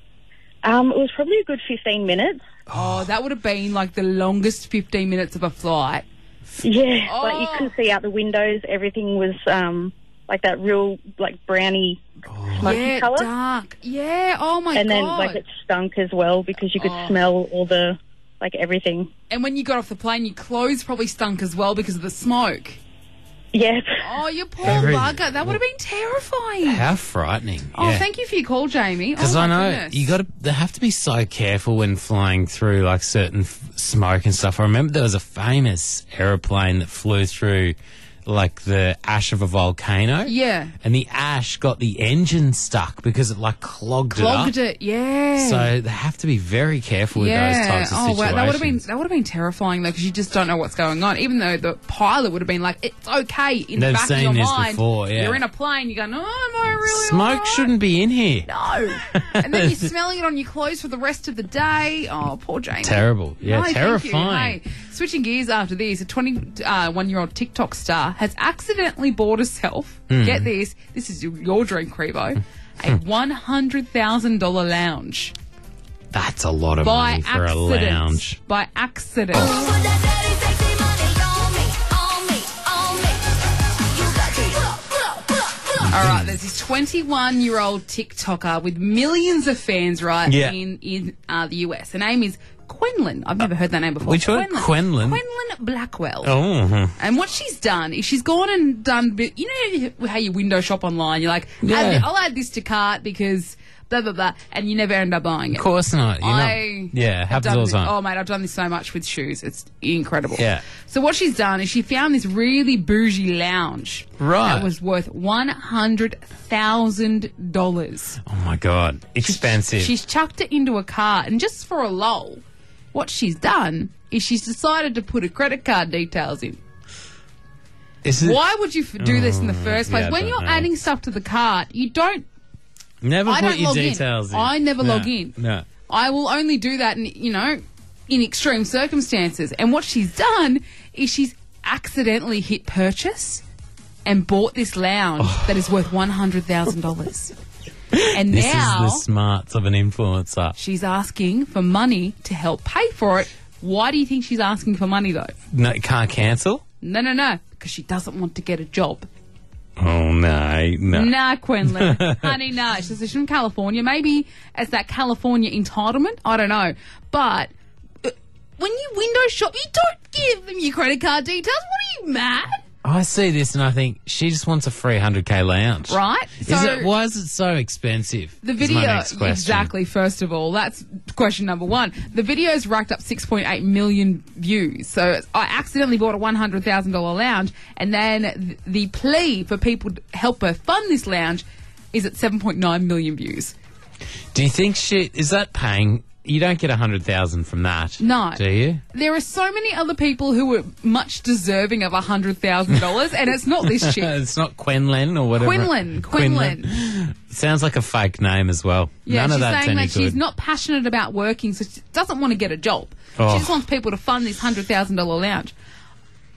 Um, it was probably a good fifteen minutes. Oh, that would have been like the longest fifteen minutes of a flight. Yeah, Oh. like you could see out the windows, everything was um, like that real, like, browny smoky yeah, colour. dark. Yeah, oh my and then, God. like, it stunk as well because you could Oh. smell all the, like, everything. And when you got off the plane, your clothes probably stunk as well because of the smoke. Yeah. Oh, you poor Every- bugger. That would have been terrifying. How frightening. Oh, yeah. thank you for your call, Jamie. Because oh, I my know goodness. you got to. They have to be so careful when flying through like certain f- smoke and stuff. I remember there was a famous aeroplane that flew through like the ash of a volcano. Yeah. And the ash got the engine stuck because it like clogged, Clogged it up. it, yeah. So they have to be very careful with those types of oh, situations. wow. That would have been that would have been terrifying though, because you just don't know what's going on. Even though the pilot would have been like, "It's okay." In the They've back of seen your this mind, before, yeah. you're in a plane. You go, "No, am I really Smoke all right?" shouldn't be in here. No. And then you're smelling it on your clothes for the rest of the day. Oh, poor Jamie. Terrible. Yeah, No, thank you. terrifying. Hey, switching gears after this, a twenty-one-year-old TikTok star has accidentally bought herself, Hmm. get this, this is your dream, Crevo, a one hundred thousand dollars lounge. That's a lot of By money for accident. a lounge. By accident. All right, there's this twenty-one-year-old TikToker with millions of fans, right, Yeah. in, in uh, the U S. Her name is Quenlin. I've never heard that name before. Which one? Quenlin? Quenlin Blackwell. Oh, mhm. And what she's done is she's gone and done, bit- you know how you window shop online? You're like, Yeah. add thi- I'll add this to cart because blah, blah, blah, and you never end up buying it. Of course not. You're I not. Yeah, have happens done all the this- time. Oh, mate, I've done this so much with shoes. It's incredible. Yeah. So what she's done is she found this really bougie lounge. Right. That was worth one hundred thousand dollars. Oh my God, expensive. She's chucked it into a cart, and just for a lull, what she's done is she's decided to put her credit card details in. Is it- Why would you f- do this in the Oh, first place? yeah, I when don't you're know. adding stuff to the cart, you don't. Never I put don't your log in. details in. I never No, log in. No. I will only do that, in, you know, in extreme circumstances. And what she's done is she's accidentally hit purchase and bought this lounge that is worth one hundred thousand dollars. And This now is the smarts of an influencer. she's asking for money to help pay for it. Why do you think she's asking for money, though? No, can't cancel? No, no, no. Because she doesn't want to get a job. Oh, no, no. Nah, Quenlin. Honey, nah. She's she's from California. Maybe it's that California entitlement. I don't know. But uh, when you window shop, you don't give them your credit card details. What are you, mad? I see this and I think she just wants a free one hundred K lounge. Right? Is So- it, why is it so expensive? The is video, my next question. exactly, first of all, that's question number one. The video's racked up six point eight million views. So I accidentally bought a one hundred thousand dollars lounge, and then th- the plea for people to help her fund this lounge is at seven point nine million views. Do you think she, is that paying, you don't get one hundred thousand from that? No. Do you? There are so many other people who are much deserving of one hundred thousand dollars, and it's not this chick. It's not Quenlin or whatever. Quenlin, Quenlin. Sounds like a fake name as well. Yeah, None she's of that's saying any that good. she's not passionate about working, so she doesn't want to get a job. Oh. She just wants people to fund this one hundred thousand dollars lounge.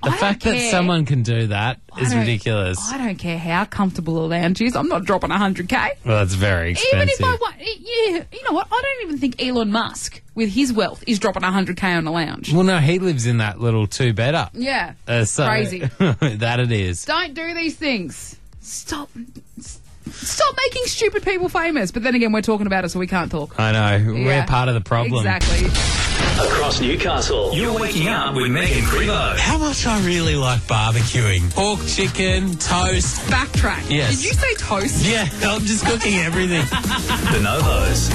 The I fact don't that care. someone can do that I is don't- ridiculous. I don't care how comfortable a lounge is. I'm not dropping one hundred K. Well, it's very expensive. Even if I want, yeah, you know what? I don't even think Elon Musk, with his wealth, is dropping one hundred K on a lounge. Well, no, he lives in that little two-bedder. Yeah, Uh, so, crazy. that it is. Don't do these things. Stop. Stop making stupid people famous. But then again, we're talking about it, so we can't talk. I know. Yeah. We're part of the problem. Exactly. Across Newcastle, you're waking up with Megan Crevo. How much I really like barbecuing. Pork, chicken, toast. Backtrack. Yes. Did you say toast? Yeah, I'm just cooking everything. The Novos.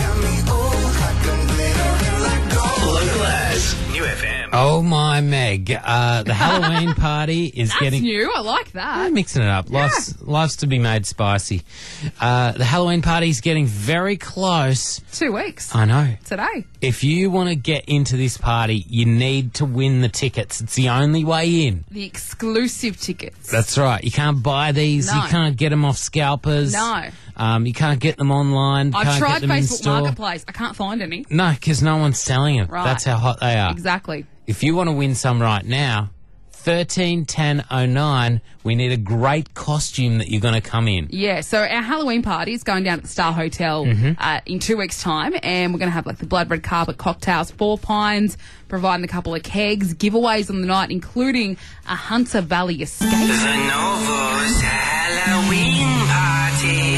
Local as New F M. Oh, my Meg. Uh, the Halloween party is That's getting... new. I like that. I'm mixing it up. Life's, life's to be made spicy. Uh, the Halloween party's getting very close. Two weeks. I know. Today. If you want to get into this party, you need to win the tickets. It's the only way in. The exclusive tickets. That's right. You can't buy these. No. You can't get them off scalpers. No. Um, you can't get them online. You I've can't tried get them in Facebook store. Marketplace. I can't find any. No, because no one's selling them. Right. That's how hot they are. Exactly. If you want to win some right now, thirteen ten oh nine, we need a great costume that you're going to come in. Yeah, so our Halloween party is going down at the Star Hotel Mm-hmm. uh, in two weeks' time, and we're going to have like the blood red carpet cocktails, Four Pines, providing a couple of kegs, giveaways on the night, including a Hunter Valley escape. The Novos Halloween party.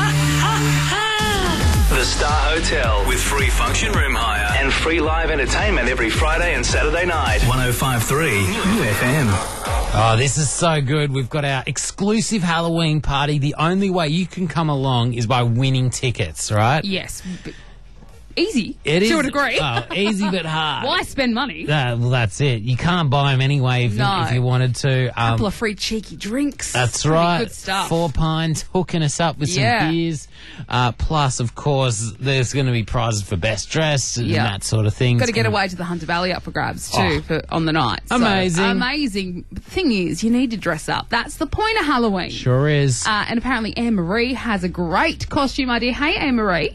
The Star Hotel with free function room hire and free live entertainment every Friday and Saturday night. one oh five point three New F M. Oh, this is so good. We've got our exclusive Halloween party. The only way you can come along is by winning tickets, right? Yes. B- Easy, It to is a degree. Oh, easy but hard. Why spend money? Uh, well, that's it. You can't buy them anyway if, No. you, if you wanted to. A Um, couple of free cheeky drinks. That's Pretty right. Good stuff. Four Pines hooking us up with some Yeah. beers. Uh, plus, of course, there's going to be prizes for best dressed and Yeah. that sort of thing. Got to It's get gonna- away to the Hunter Valley up for grabs too Oh. for, on the night. So, Amazing. amazing. But the thing is, you need to dress up. That's the point of Halloween. Sure is. Uh, and apparently Anne Marie has a great costume idea. Hey, Anne Marie.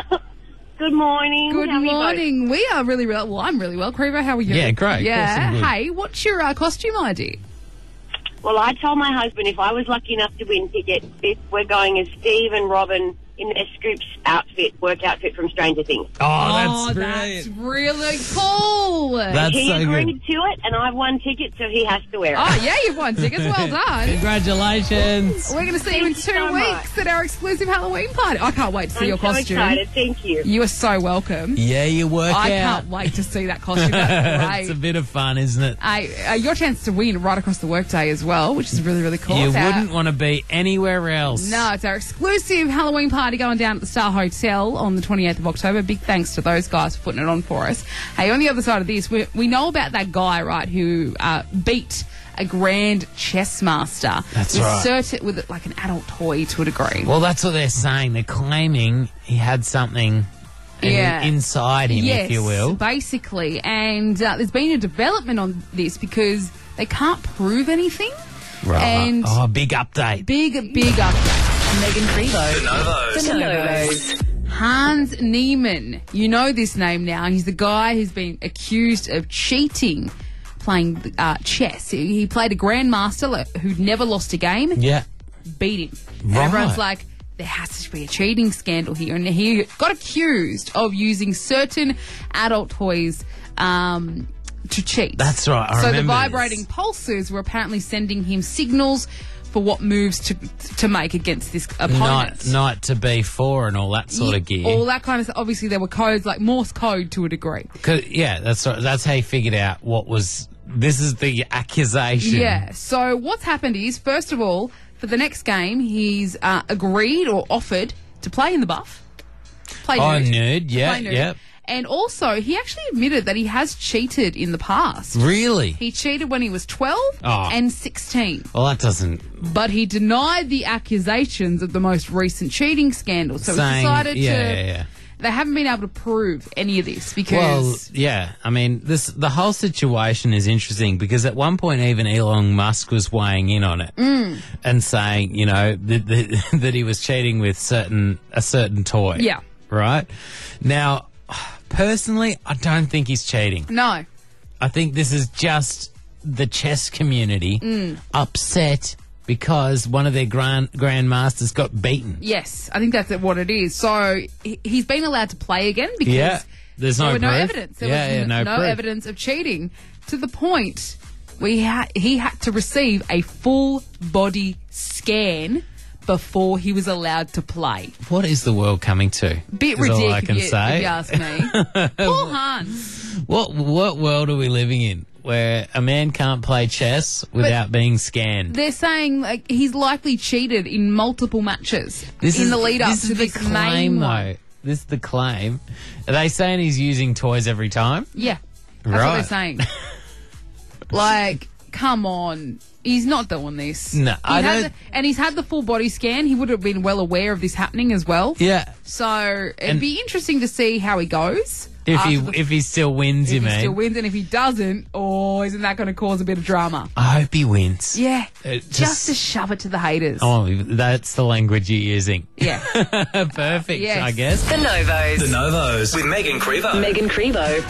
Good morning. Good How are you both? morning. We are really well. Well, I'm really well. Crevo, how are you? Yeah, great. Yeah. Awesome, good. Hey, what's your uh, costume idea? Well, I told my husband if I was lucky enough to win tickets, if we're going as Steve and Robin in their Scoops outfit, work outfit from Stranger Things. Oh, that's oh, brilliant. that's really cool. That's he so agreed good. to it, and I've won tickets, so he has to wear it. Oh, yeah, you've won tickets. Well done. Congratulations. We're going to see you in Thank two you so weeks at our exclusive Halloween party. I can't wait to see I'm your so costume. excited. Thank you. You are so welcome. Yeah, you work I out. can't wait to see that costume. That's great. It's a bit of fun, isn't it? Uh, uh, your chance to win right across the workday as well, which is really, really cool. You It's our- wouldn't want to be anywhere else. No, it's our exclusive Halloween party going down at the Star Hotel on the twenty-eighth of October. Big thanks to those guys for putting it on for us. Hey, on the other side of this, we, we know about that guy, right, who uh, beat a grand chess master. That's with right. certain, with like an adult toy to a degree. Well, that's what they're saying. They're claiming he had something in- Yeah. inside him, yes, if you will. basically. And uh, there's been a development on this because they can't prove anything. Right. And oh, big update. big, big update. Megan Crevo. The Novos. The Novos. Hans Niemann. You know this name now. He's the guy who's been accused of cheating playing uh, chess. He he played a grandmaster like, who'd never lost a game, Yeah. beat him. And Right. everyone's like, there has to be a cheating scandal here. And he got accused of using certain adult toys um, to cheat. That's right. I so the remember vibrating this. pulses were apparently sending him signals for what moves to to make against this opponent. Night, night to B four and all that sort of gear. All that kind of stuff. Obviously, there were codes like Morse code to a degree. 'Cause- yeah, that's right. That's how he figured out what was. This is the accusation. Yeah. So what's happened is, first of all, for the next game, he's uh, agreed or offered to play in the buff. Play Oh, nude. nude. To Yeah, play nude. yeah. And also, he actually admitted that he has cheated in the past. Really? He cheated when he was twelve Oh. and sixteen. Well, that doesn't. But he denied the accusations of the most recent cheating scandal. So Saying- he decided yeah, to... yeah, yeah. They haven't been able to prove any of this because... Well, yeah. I mean, this the whole situation is interesting because at one point even Elon Musk was weighing in on it Mm. and saying, you know, that, that, that he was cheating with certain a certain toy. Yeah. Right. Now, personally, I don't think he's cheating. No. I think this is just the chess community Mm. upset because one of their grand grandmasters got beaten. Yes, I think that's what it is. So he- he's been allowed to play again because Yeah, there's there no were no proof. evidence. There Yeah, was yeah, n- no proof. evidence of cheating, to the point where he, ha- he had to receive a full body scan before he was allowed to play. What is the world coming to? Bit is all ridiculous, I can if you say. ask me. Poor Hans. What what world are we living in where a man can't play chess without being scanned? They're saying like he's likely cheated in multiple matches This in is the lead up this to is the this claim, main though. one. This is the claim. Are they saying he's using toys every time? Yeah, that's what Right. they're saying. Like, come on. He's not doing this. No, He I had don't- the- and he's had the full body scan. He would have been well aware of this happening as well. Yeah. So it'd And- be interesting to see how he goes. If he after the- if he still wins, if you he mean? still wins, and if he doesn't, oh, isn't that going to cause a bit of drama? I hope he wins. Yeah, It just, just- to shove it to the haters. Oh, that's the language you're using. Yeah, Perfect, Yes. I guess. The Novos. The Novos with Megan Crevo. Megan Crevo.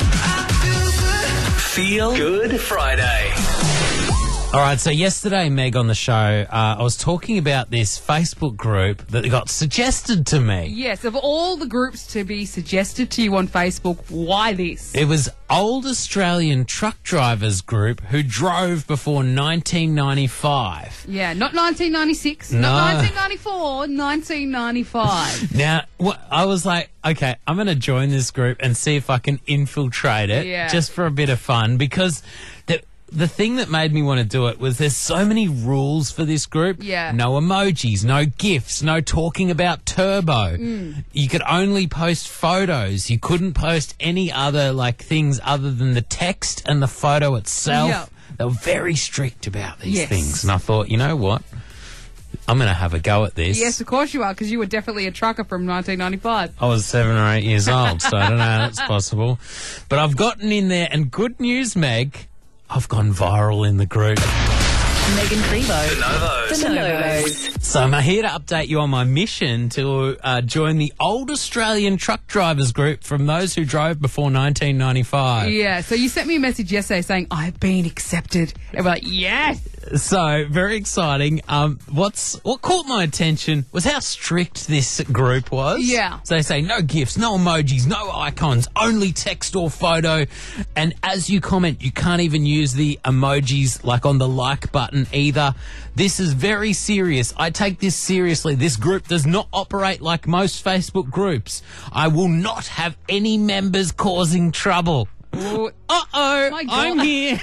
Feel Good Friday. All right, so yesterday, Meg, on the show, uh, I was talking about this Facebook group that got suggested to me. yes. Of all the groups to be suggested to you on Facebook, why this? It was Old Australian Truck Drivers Group who drove before nineteen ninety-five. Yeah, not nineteen ninety-six, No. not nineteen ninety-four, nineteen ninety-five. Now, wh- I was like, okay, I'm going to join this group and see if I can infiltrate it Yeah. just for a bit of fun, because the the thing that made me want to do it was there's so many rules for this group. Yeah. No emojis, no GIFs, no talking about Turbo. Mm. You could only post photos. You couldn't post any other like things other than the text and the photo itself. Yeah. They were very strict about these Yes. things. And I thought, you know what? I'm going to have a go at this. Yes, of course you are, because you were definitely a trucker from nineteen ninety-five. I was seven or eight years old, so I don't know how that's possible. But I've gotten in there, and good news, Meg, I've gone viral in the group. Megan Crevo. The Novos. The Novos. So I'm here to update you on my mission to uh, join the Old Australian Truck Drivers Group from those who drove before nineteen ninety-five. Yeah, so you sent me a message yesterday saying, I've been accepted. And we're like, yes! So very exciting. Um, what's what caught my attention was how strict this group was. Yeah. So they say no gifs, no emojis, no icons, only text or photo. And as you comment, you can't even use the emojis like on the like button either. This is very serious. I take this seriously. This group does not operate like most Facebook groups. I will not have any members causing trouble. Ooh, Uh-oh, My God. I'm here.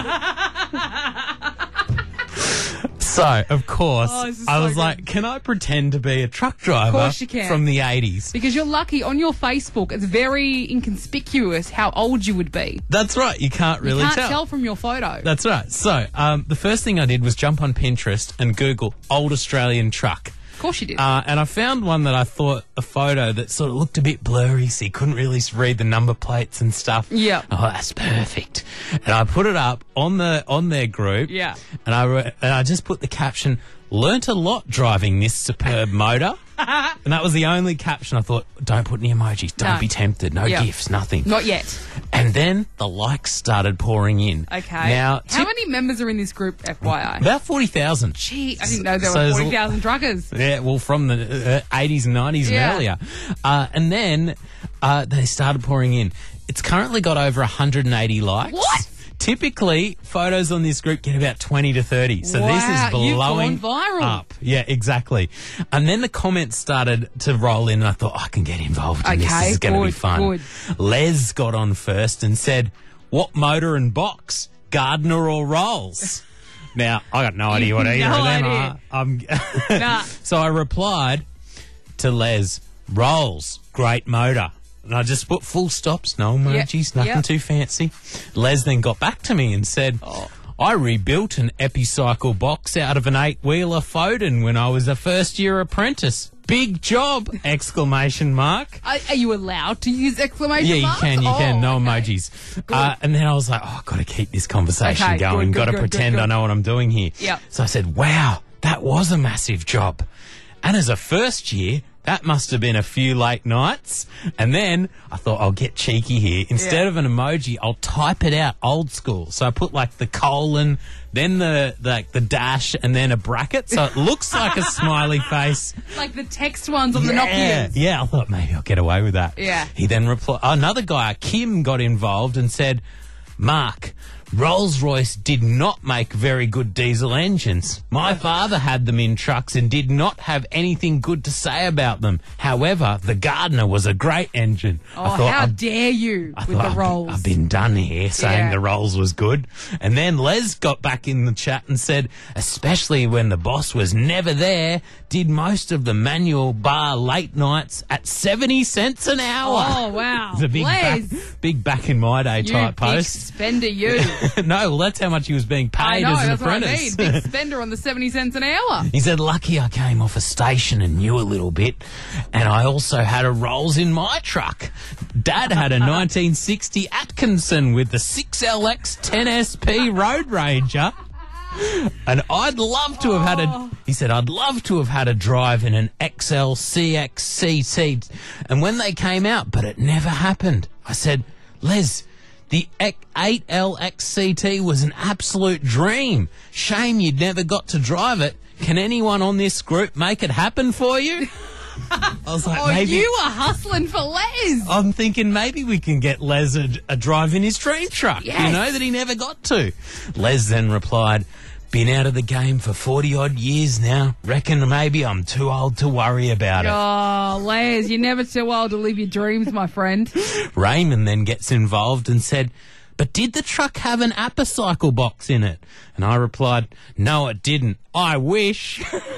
So, of course, Oh, this is I so was good. like, can I pretend to be a truck driver course you can. from the eighties? because you're lucky on your Facebook, it's very inconspicuous how old you would be. That's right, you can't really you can't tell. tell. from your photo. That's right. So, um, the first thing I did was jump on Pinterest and Google Old Australian Truck. Of course you did. Uh, and I found one that I thought, a photo that sort of looked a bit blurry, so you couldn't really read the number plates and stuff. Yeah. Oh, that's perfect. And I put it up on the on their group. Yeah. And I re- and I just put the caption, "Learnt a lot driving this superb motor." And that was the only caption. I thought, don't put any emojis. Don't No. be tempted. No Yeah. gifs. Nothing. Not yet. And then the likes started pouring in. Okay. Now, how tip- many members are in this group, F Y I? about forty thousand. Gee, I didn't know there So were there's a- forty thousand truckers. Yeah, well, from the uh, eighties and nineties Yeah. and earlier. Uh, and then uh, they started pouring in. It's currently got over one hundred eighty likes. What? Typically, photos on this group get about twenty to thirty. So this Wow, is you've blowing gone viral. up. Yeah, exactly. And then the comments started to roll in, and I thought, oh, I can get involved in this. Okay, This is going to be good, fun. good. Les got on first and said, what motor and box? Gardner or Rolls? Now, I got no idea what either No of them idea. are. I'm Nah. So I replied to Les, Rolls, great motor. And I just put full stops, no emojis, nothing yep. too fancy. Les then got back to me and said, Oh. I rebuilt an Epicycle box out of an eight-wheeler Foden when I was a first-year apprentice. Big job! Exclamation mark. Are, are you allowed to use exclamation Yeah, you marks? can, you Oh, can. No okay. emojis. Uh, and then I was like, oh, I've got to keep this conversation Okay, going. good, Got to good, good, pretend good, I good. know what I'm doing here. Yep. So I said, wow, that was a massive job. And as a first year, That must have been a few late nights. And then I thought, I'll get cheeky here. Instead Yeah. of an emoji, I'll type it out old school. So I put like the colon, then the like the dash, and then a bracket. So it looks like a smiley face. Like the text ones on the Yeah, Nokias. yeah. I thought maybe I'll get away with that. Yeah. He then replied. Another guy, Kim, got involved and said, "Mark, Rolls-Royce did not make very good diesel engines. My father had them in trucks and did not have anything good to say about them. However, the Gardner was a great engine." Oh, I thought, how I've- dare you I with thought, the I've- rolls. I've been done here saying Yeah. the Rolls was good. And then Les got back in the chat and said, especially when the boss was never there, did most of the manual bar late nights at seventy cents an hour. Oh, wow. It's a big back, Les. big back in my day You type big post. spender, you. No, well, that's how much he was being I paid know, as an that's what I mean. apprentice. Big spender on the seventy cents an hour. He said, lucky I came off a station and knew a little bit. And I also had a Rolls in my truck. Dad had a nineteen sixty Atkinson with the six L X ten S P Road Ranger. And I'd love to have had a, he said, I'd love to have had a drive in an X L C X C T. And when they came out, but it never happened. I said, Les, the eight L X C T was an absolute dream. Shame you'd never got to drive it. Can anyone on this group make it happen for you? I was like, Oh, maybe. you are hustling for Les. I'm thinking maybe we can get Les a, a drive in his dream truck, Yes. you know, that he never got to. Les then replied, been out of the game for forty odd years now. Reckon maybe I'm too old to worry about it. Oh, Les, you're never too old to live your dreams, my friend. Raymond then gets involved and said, but did the truck have an Apicycle box in it? And I replied, no, it didn't. I wish.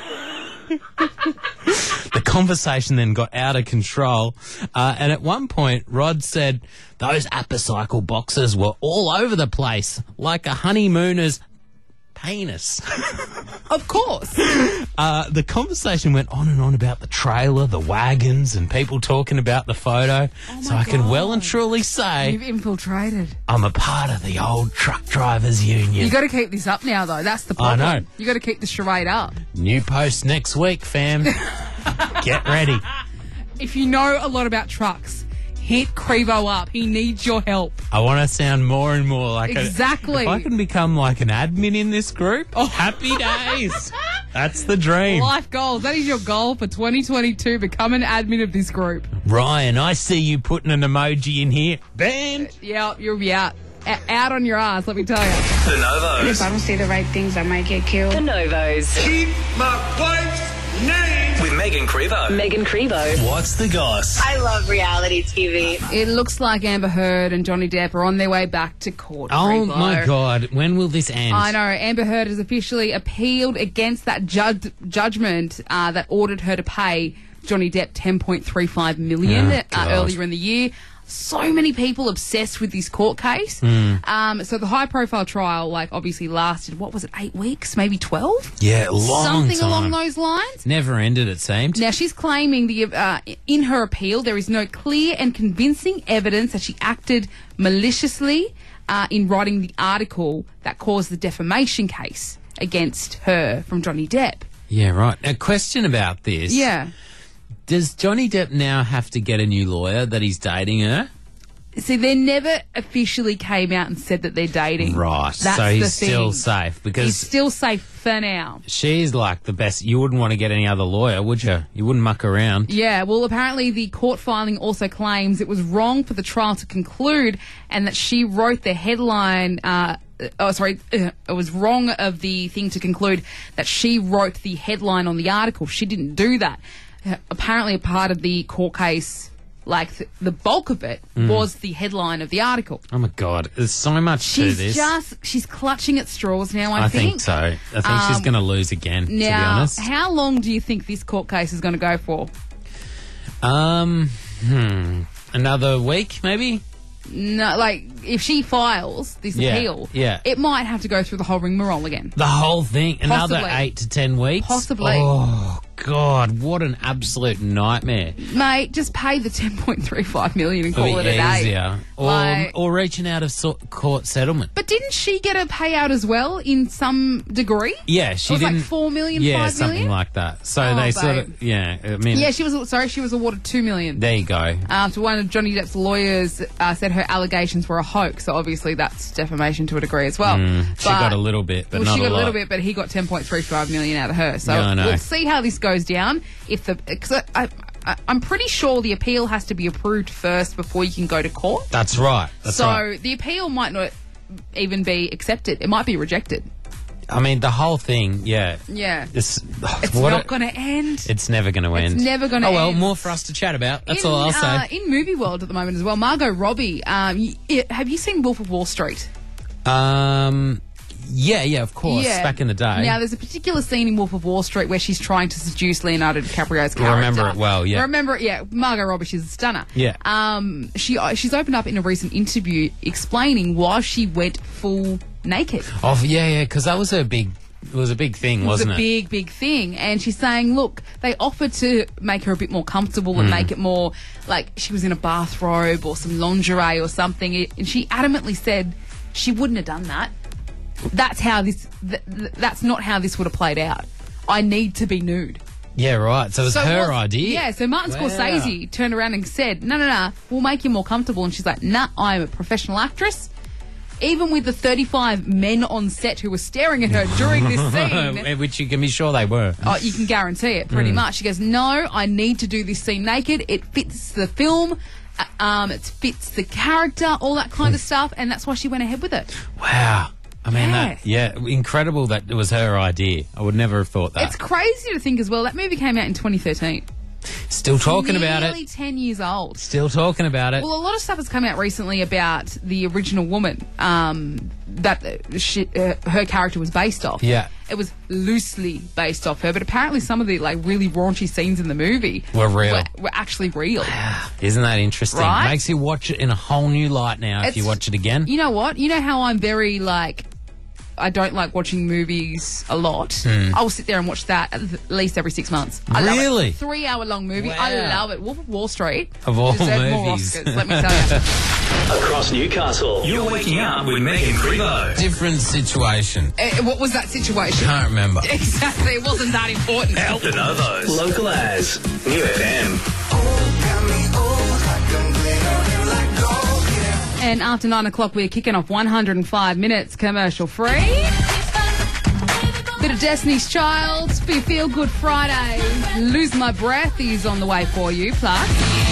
The conversation then got out of control, uh, and at one point Rod said those Apicycle boxes were all over the place, like a honeymooner's penis. Of course. Uh, the conversation went on and on about the trailer, the wagons, and people talking about the photo. so I can well and truly say You've infiltrated. I'm a part of the old truck drivers union. You got to keep this up now, though. That's the I problem. know. You got to keep the charade up. New post next week, fam. Get ready. If you know a lot about trucks, hit Crevo up. He needs your help. I want to sound more and more like a- Exactly. if I can become like an admin in this group, oh, happy days. That's the dream. Life goals. That is your goal for twenty twenty-two. Become an admin of this group. Ryan, I see you putting an emoji in here. Banned. Yeah, you'll be out. A- out on your ass, let me tell you. The Novos. If I don't say the right things, I might get killed. The Novos. Keep my wife's name. With Megan Crevo. Megan Crevo. What's the goss? I love reality T V. It looks like Amber Heard and Johnny Depp are on their way back to court. Oh, Crevo. my God. When will this end? I know. Amber Heard has officially appealed against that jud- judgment uh, that ordered her to pay Johnny Depp ten point three five million Oh, uh, God. earlier in the year. So many people obsessed with this court case. Mm. Um, so the high-profile trial, like, obviously lasted, what was it, eight weeks, maybe twelve? Yeah, a long Something time. along those lines. Never ended, it seemed. Now, she's claiming the uh, in her appeal there is no clear and convincing evidence that she acted maliciously uh, in writing the article that caused the defamation case against her from Johnny Depp. Yeah, right. A question about this. Yeah. Does Johnny Depp now have to get a new lawyer that he's dating her? See, they never officially came out and said that they're dating. Right. That's so the he's still thing. safe because He's still safe for now. she's like the best. You wouldn't want to get any other lawyer, would you? You wouldn't muck around. Yeah, well, apparently the court filing also claims it was wrong for the trial to conclude and that she wrote the headline. Uh, oh, sorry, uh, it was wrong of the thing to conclude that she wrote the headline on the article. She didn't do that. Uh, apparently, a part of the court case, like th- the bulk of it, Mm. was the headline of the article. Oh my God, there's so much to She's this. just, she's clutching at straws now, I, I think so. I think she's Um, going to lose again. to be Now, honest. how long do you think this court case is going to go for? Um, hmm, another week maybe. No, like, if she files this Yeah, appeal, yeah. it might have to go through the whole rigmarole again. The whole thing, another Possibly. eight to ten weeks. Possibly. Oh God, what an absolute nightmare. Mate, just pay the ten point three five million and call It'll it be a day. easier. Or, Like- or reaching out of so- court settlement. But didn't she get a payout as well in some degree? Yeah, she It was like didn't. four million, yeah, five something million? like that. So Oh, they sort babe. of, yeah. I mean, Yeah, she was. Sorry, she was awarded two million. there you go. After one of Johnny Depp's lawyers uh, said her allegations were a hoax, so obviously that's defamation to a degree as well. Mm, she But- got a little bit, but well, not she got a a lot. little bit, but he got ten point three five million out of her. So Yeah, I know. we'll see how this goes down. If the, cause I, I, I, I'm pretty sure the appeal has to be approved first before you can go to court. That's right. That's so right. the appeal might not even be accepted. It might be rejected. I mean, the whole thing, yeah. Yeah. It's, It's what not a- going to end. It's never going to It's end. never gonna Oh, well, end. more for us to chat about. That's in, all I'll say. Uh, in movie world at the moment as well, Margot Robbie. Um, y- y- have you seen Wolf of Wall Street? Um, yeah, yeah, of course. Back in the day. Now, there's a particular scene in Wolf of Wall Street where she's trying to seduce Leonardo DiCaprio's character. I remember it well, yeah. I remember it, yeah. Margot Robbie, she's a stunner. Yeah. Um, she uh, she's opened up in a recent interview explaining why she went full naked. Oh, yeah, yeah, because that was a big, it was a big thing, It was wasn't a it? big, big thing. And she's saying, look, they offered to make her a bit more comfortable Hmm. and make it more like she was in a bathrobe or some lingerie or something. And she adamantly said she wouldn't have done that. That's how this, th- th- that's not how this would have played out. I need to be nude. Yeah, right. So it was So her what- idea. Yeah, so Martin Wow. Scorsese turned around and said, no, no, no, we'll make you more comfortable. And she's like, nah, I'm a professional actress. Even with the thirty-five men on set who were staring at her during this scene, Which you can be sure they were. oh, you can guarantee it pretty Mm. much. She goes, no, I need to do this scene naked. It fits the film. uh, Um, it fits the character, all that kind of stuff. And that's why she went ahead with it. Wow. I mean, Yeah. that, yeah, incredible that it was her idea. I would never have thought that. It's crazy to think as well. That movie came out in twenty thirteen. Still talking about it. Nearly ten years old. Still talking about it. Well, a lot of stuff has come out recently about the original woman um, that uh, she, uh, her character was based off. Yeah. It was loosely based off her, but apparently some of the like really raunchy scenes in the movie Were real. Were, were actually real. Isn't that interesting? Right? Makes you watch it in a whole new light now if It's- you watch it again. You know what? You know how I'm very like. I don't like watching movies a lot. Hmm. I will sit there and watch that at least every six months. I love Really? it. Three hour long movie. Wow. I love it. Wolf of Wall Street. Of all deserved more movies. Oscars, let me tell you. Across Newcastle, you're waking up with Megan Crevo. Different situation. Eh, what was that situation? Can't remember. Exactly. It wasn't that important. The Novos. Local as New F M. And after nine o'clock, we're kicking off one hundred five minutes commercial free. Bit of Destiny's Child for your Feel Good Friday. Lose My Breath is on the way for you. Plus,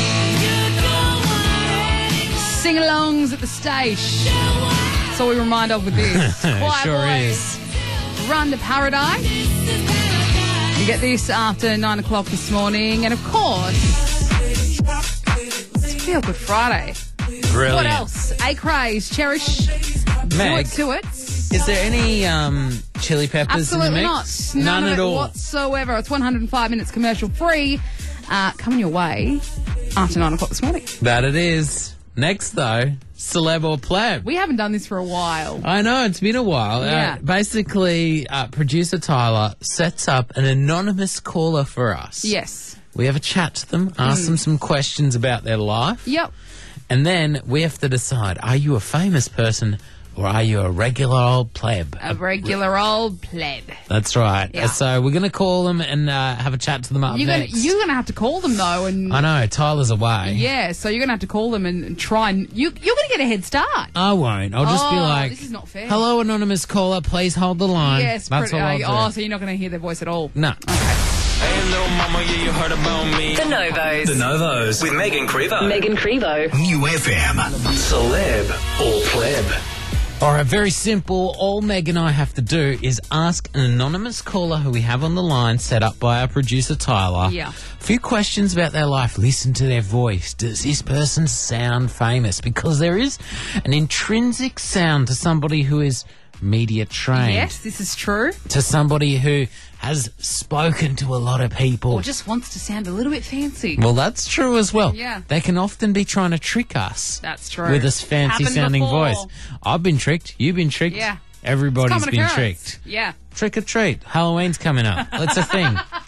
sing-alongs at the stage. That's all we remind of with this. Quiet Sure Boys. Run to Paradise. You get this after nine o'clock this morning. And of course, it's Feel Good Friday. Brilliant. What else? A Craze, Cherish, Meg, Do It, To It. is there any um, chili peppers Absolutely in the not. mix? None, None of at it all. whatsoever. It's one hundred five minutes commercial free. Uh, coming your way after nine o'clock this morning. That it is. Next, though, celeb or pleb. We haven't done this for a while. I know, it's been a while. Yeah. Uh, basically, uh, producer Tyler sets up an anonymous caller for us. Yes. We have a chat to them, ask Mm. them some questions about their life. Yep. And then we have to decide, are you a famous person or are you a regular old pleb? A regular old pleb. That's right. Yeah. So we're going to call them and uh, have a chat to them up You're gonna next. you're gonna have to call them though, and I know, Tyler's away. yeah, so you're gonna have to call them and, and try and you you're gonna get a head start. I won't. I'll just be Oh, like, this is not fair. hello, anonymous caller, please hold the line. Yes, That's pretty- all uh, I'll oh, do. so you're not gonna hear their voice at all. No. Hey, little mama, yeah, you heard about me. The Novos. The Novos with Megan Crevo. Megan Crevo. New F M. Celeb or pleb. All right, very simple. All Meg and I have to do is ask an anonymous caller who we have on the line set up by our producer Tyler Yeah. a few questions about their life. Listen to their voice. Does this person sound famous? Because there is an intrinsic sound to somebody who is media trained. Yes, this is true. To somebody who has spoken to a lot of people. Or just wants to sound a little bit fancy. Well, that's true as well. Yeah. They can often be trying to trick us. That's true. With this fancy Happened sounding before. voice. I've been tricked. You've been tricked. Yeah. Everybody's Common been occurrence. tricked. Yeah. Trick or treat. Halloween's coming up. It's a thing.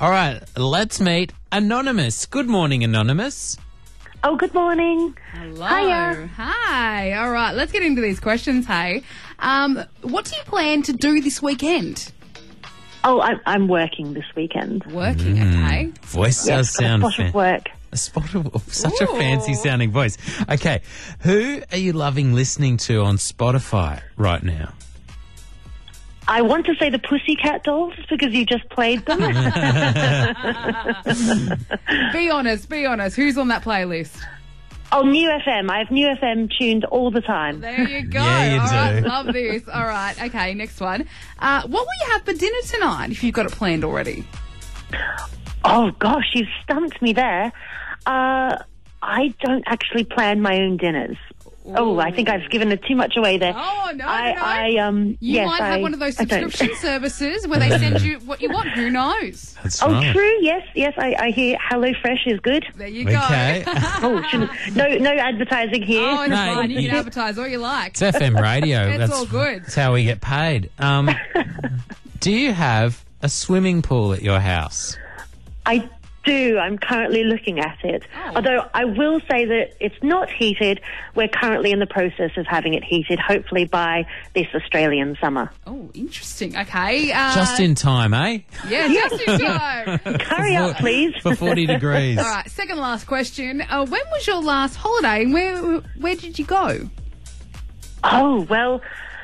All right, let's meet Anonymous. Good morning, Anonymous. Oh, good morning. Hello. Hiya. Hi. All right, let's get into these questions, hey. Um, what do you plan to do this weekend? Oh, I, I'm working this weekend. Working, okay. Voice Yes, does got a sound spot of fan- work. A spot of such a Ooh. fancy sounding voice. Okay, who are you loving listening to on Spotify right now? I want to say the Pussycat Dolls because you just played them. Be honest, be honest. Who's on that playlist? Oh, New F M. I have New F M tuned all the time. There you go. Yeah, you All right, do. love this. All right, okay, next one. Uh, what will you have for dinner tonight if you've got it planned already? Oh, gosh, you've stumped me there. Uh, I don't actually plan my own dinners. Oh, I think I've given it too much away there. Oh, no, I, no. I, um, You yes, might have I- one of those I don't. subscription services where they send you what you want. Who knows? That's Oh, right. true. Yes, yes. I, I hear HelloFresh is good. There you go. Okay. Oh, shouldn't, no, no advertising here. Oh, it's No, fine. You you- can advertise all you like. It's F M radio. It's that's, all good. That's how we get paid. Um, do you have a swimming pool at your house? I do. I'm currently looking at it. Oh. Although I will say that it's not heated. We're currently in the process of having it heated, hopefully by this Australian summer. Oh, interesting. Okay. Uh, Just in time, eh? Yeah, just in time. Hurry up, please. For forty degrees. All right, second last question. Uh, when was your last holiday and where where did you go? Oh, well,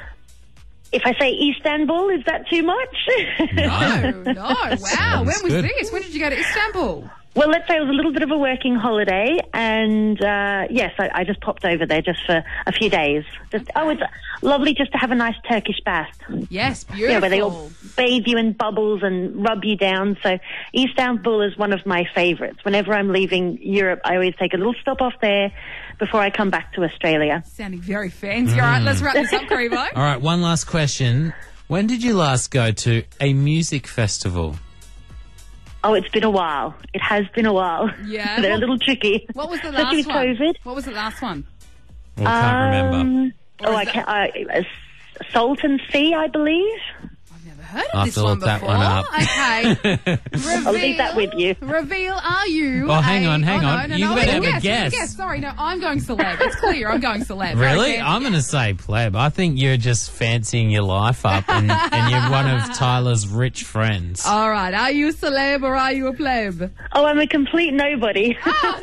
if I say Istanbul, is that too much? No, no. Wow. Sounds When was good. this? When did you go to Istanbul? Well, let's say it was a little bit of a working holiday, and uh, yes, I, I just popped over there just for a few days. Just oh, it's lovely just to have a nice Turkish bath. Yes, beautiful. Yeah, where they all bathe you in bubbles and rub you down. So Istanbul is one of my favourites. Whenever I'm leaving Europe, I always take a little stop off there before I come back to Australia. Sounding very fancy. All right, let's wrap this up, Crevo. All right, one last question. When did you last go to a music festival? Oh, it's been a while. It has been a while. Yeah. They're a What- little tricky. What was the Especially last one? with COVID. What was the last one? Well, can't remember. Um, Or oh, is I that- can't. I, uh, Salton Sea, I believe. Heard of I'll have this to one look that before. one up. Okay. Reveal, I'll leave that with you. Reveal, are you? Oh, hang a- on, hang oh, on. No, no, You no, better wait, have a guess, guess. guess. Sorry, no, I'm going celeb. It's clear. I'm going celeb. Really? Okay. I'm going to say pleb. I think you're just fancying your life up and, and you're one of Tyler's rich friends. All right. Are you a celeb or are you a pleb? Oh, I'm a complete nobody.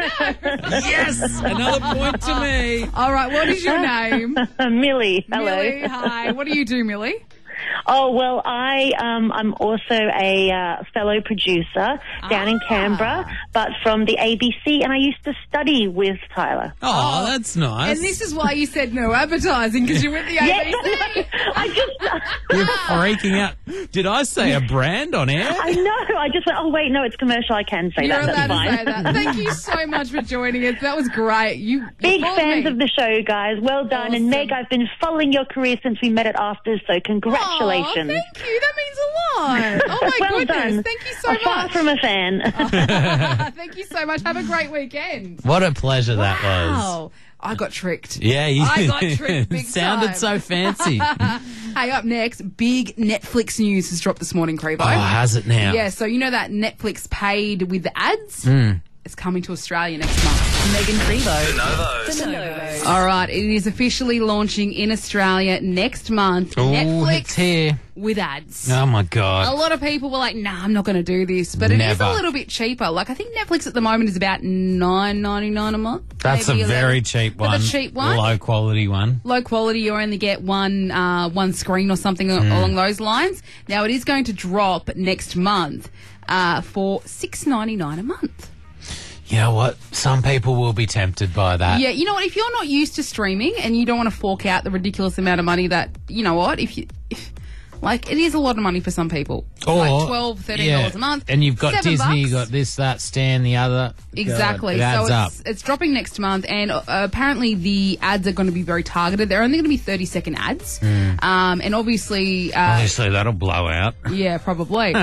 Yes! Another point to me. All right. What is your name? Millie, hello. Millie. Hi. What do you do, Millie? Oh, well, I, um, I'm also a uh, fellow producer down in Ah. Canberra, but from the A B C, and I used to study with Tyler. Oh, that's nice. And this is why you said no advertising, because you're with the Yes, A B C. I just, You're freaking out. Did I say a brand on air? I know, I just went, oh, wait, no, it's commercial, I can say You're that, that's allowed fine. to say that. Thank you so much for joining us. That was great. You you Big fooled fans me. of the show, guys. Well done. Awesome. And Meg, I've been following your career since we met at Afters, so congratulations. Aw, thank you. That means a lot. Oh my well goodness. done. Thank you so I'm far much. from a fan. Thank you so much. Have a great weekend. What a pleasure that was. Wow. I got tricked. Yeah, you I got tricked big sounded time. so fancy. Oh, Hey, up next, big Netflix news has dropped this morning, Crevo. has it now? Yeah, so you know that Netflix paid with the ads? Mm. It's coming to Australia next month. Megan Crevo. The Novos. The Novos. All right, it is officially launching in Australia next month. Oh, Netflix it's here. with ads. Oh, my A God. lot of people were like, nah, I'm not going to do this. But it is Never. a little bit cheaper. Like, I think Netflix at the moment is about nine ninety-nine a month. That's a maybe very eleven. cheap For one. the cheap one. Low quality one. Low quality, you only get one uh, one screen or something Hmm. a- along those lines. Now, it is going to drop next month uh, for six ninety-nine a month. You know what? Some people will be tempted by that. Yeah, you know what? If you're not used to streaming and you don't want to fork out the ridiculous amount of money that, you know what, if you... If, like, it is a lot of money for some people. Or, like twelve dollars, thirteen dollars yeah, a month. And you've got Seven Disney, bucks. you've got this, that, Stan, the other. Exactly. God, it adds so up. it's, it's dropping next month, and uh, apparently the ads are going to be very targeted. They're only going to be thirty second ads. Mm. Um, and obviously... Uh, Obviously, that'll blow out. Yeah, probably.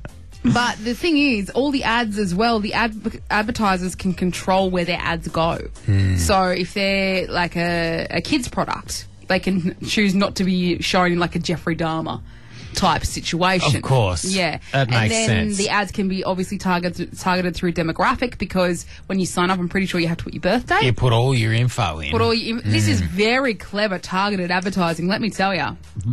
But the thing is, all the ads as well, the ad- advertisers can control where their ads go. So if they're like a, a kid's product, they can choose not to be shown in like a Jeffrey Dahmer. type situation. Of course. Yeah. That makes and then sense. the ads can be obviously targeted targeted through demographic, because when you sign up, I'm pretty sure you have to put your birthday. You put all your info in. Put all your, This is very clever targeted advertising, let me tell you.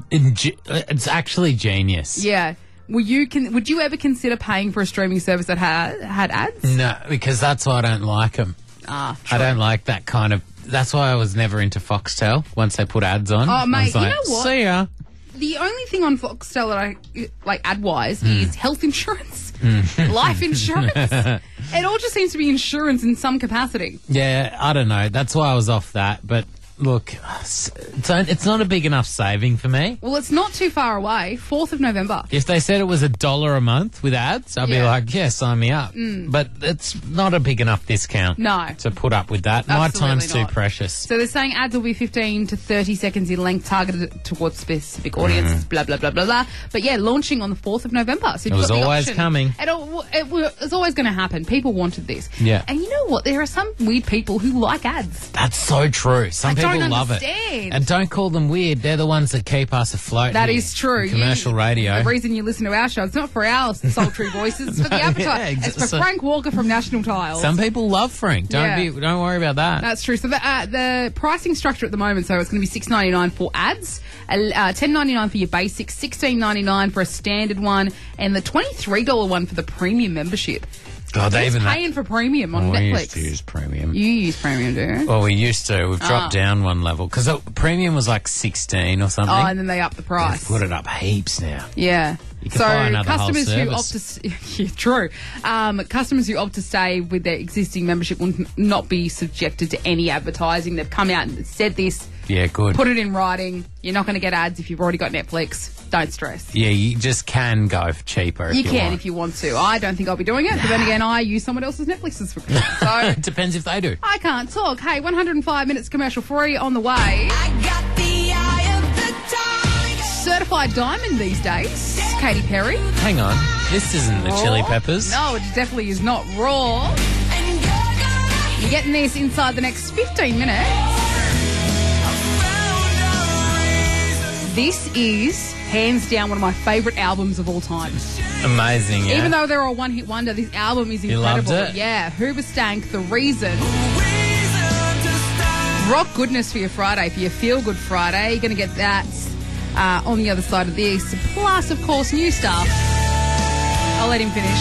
It's actually genius. Yeah. Will you can, would you ever consider paying for a streaming service that had had ads? No, because that's why I don't like them. Ah, I don't like that kind of... That's why I was never into Foxtel once they put ads on. Oh, I mate, was like, you know what? See ya. The only thing on Foxtel that I like ad-wise Mm. is health insurance, life insurance. It all just seems to be insurance in some capacity. Yeah, I don't know. That's why I was off that. But look, it's, it's not a big enough saving for me. Well, it's not too far away. fourth of November. If they said it was a dollar a month with ads, I'd be Yeah. like, yeah, sign me up. Mm. But it's not a big enough discount No. to put up with that. My Absolutely time's too not. precious. So they're saying ads will be fifteen to thirty seconds in length, targeted towards specific audiences, Mm. blah, blah, blah, blah, blah. But yeah, launching on the fourth of November. So It you've was got the always option. coming. It, al- it, wa- it's always going to happen. People wanted this. Yeah. And you know what? There are some weird people who like ads. That's so true. Some I people don't love understand. it. And don't call them weird. They're the ones that keep us afloat. That here is true. in commercial You- radio. The reason you listen to our show, it's not for our sultry voices, it's for the No, advertising. yeah, it's for so- Frank Walker from National Tiles. Some people love Frank. Don't Yeah. be. Don't worry about that. That's true. So the, uh, the pricing structure at the moment, so it's going to be six ninety nine for ads, uh, ten ninety nine for your basic, sixteen ninety nine for a standard one, and the twenty-three dollar one for the premium membership. God, they Who's even paying for premium on Oh, we Netflix? used to use premium. You use premium, do you? Well, we used to. We've dropped Oh. down one level because premium was like sixteen or something. Oh, and then they up the price. They've put it up heaps now. Yeah. You can so buy another whole customers who service. opt to s- yeah, true. Um, customers who opt to stay with their existing membership will n- not be subjected to any advertising. They've come out and said this. Yeah, good. Put it in writing. You're not going to get ads if you've already got Netflix. Don't stress. Yeah, you just can go for cheaper. If You you can want. if you want to. I don't think I'll be doing it, but then again, I use someone else's Netflix subscription. So It depends if they do. I can't talk. Hey, one hundred five minutes commercial free on the way. Certified diamond these days. Katy Perry. Hang on, this isn't the Chili Raw? Peppers. No, it definitely is not raw. You're getting this inside the next fifteen minutes. This is hands down one of my favourite albums of all time. Amazing, yeah. Even though they're a one-hit wonder, this album is You loved incredible. it? Yeah, Hoobastank, The Reason. Rock goodness for your Friday, for your feel-good Friday. You're going to get that uh, on the other side of this. Plus, of course, new stuff. I'll let him finish.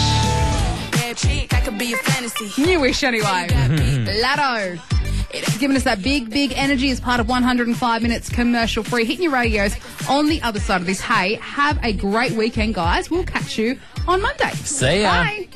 Newish, anyway. Latto. It's giving us that big, big energy as part of one hundred five minutes commercial free. Hitting your radios on the other side of this. Hey, have a great weekend, guys. We'll catch you on Monday. See ya. Bye.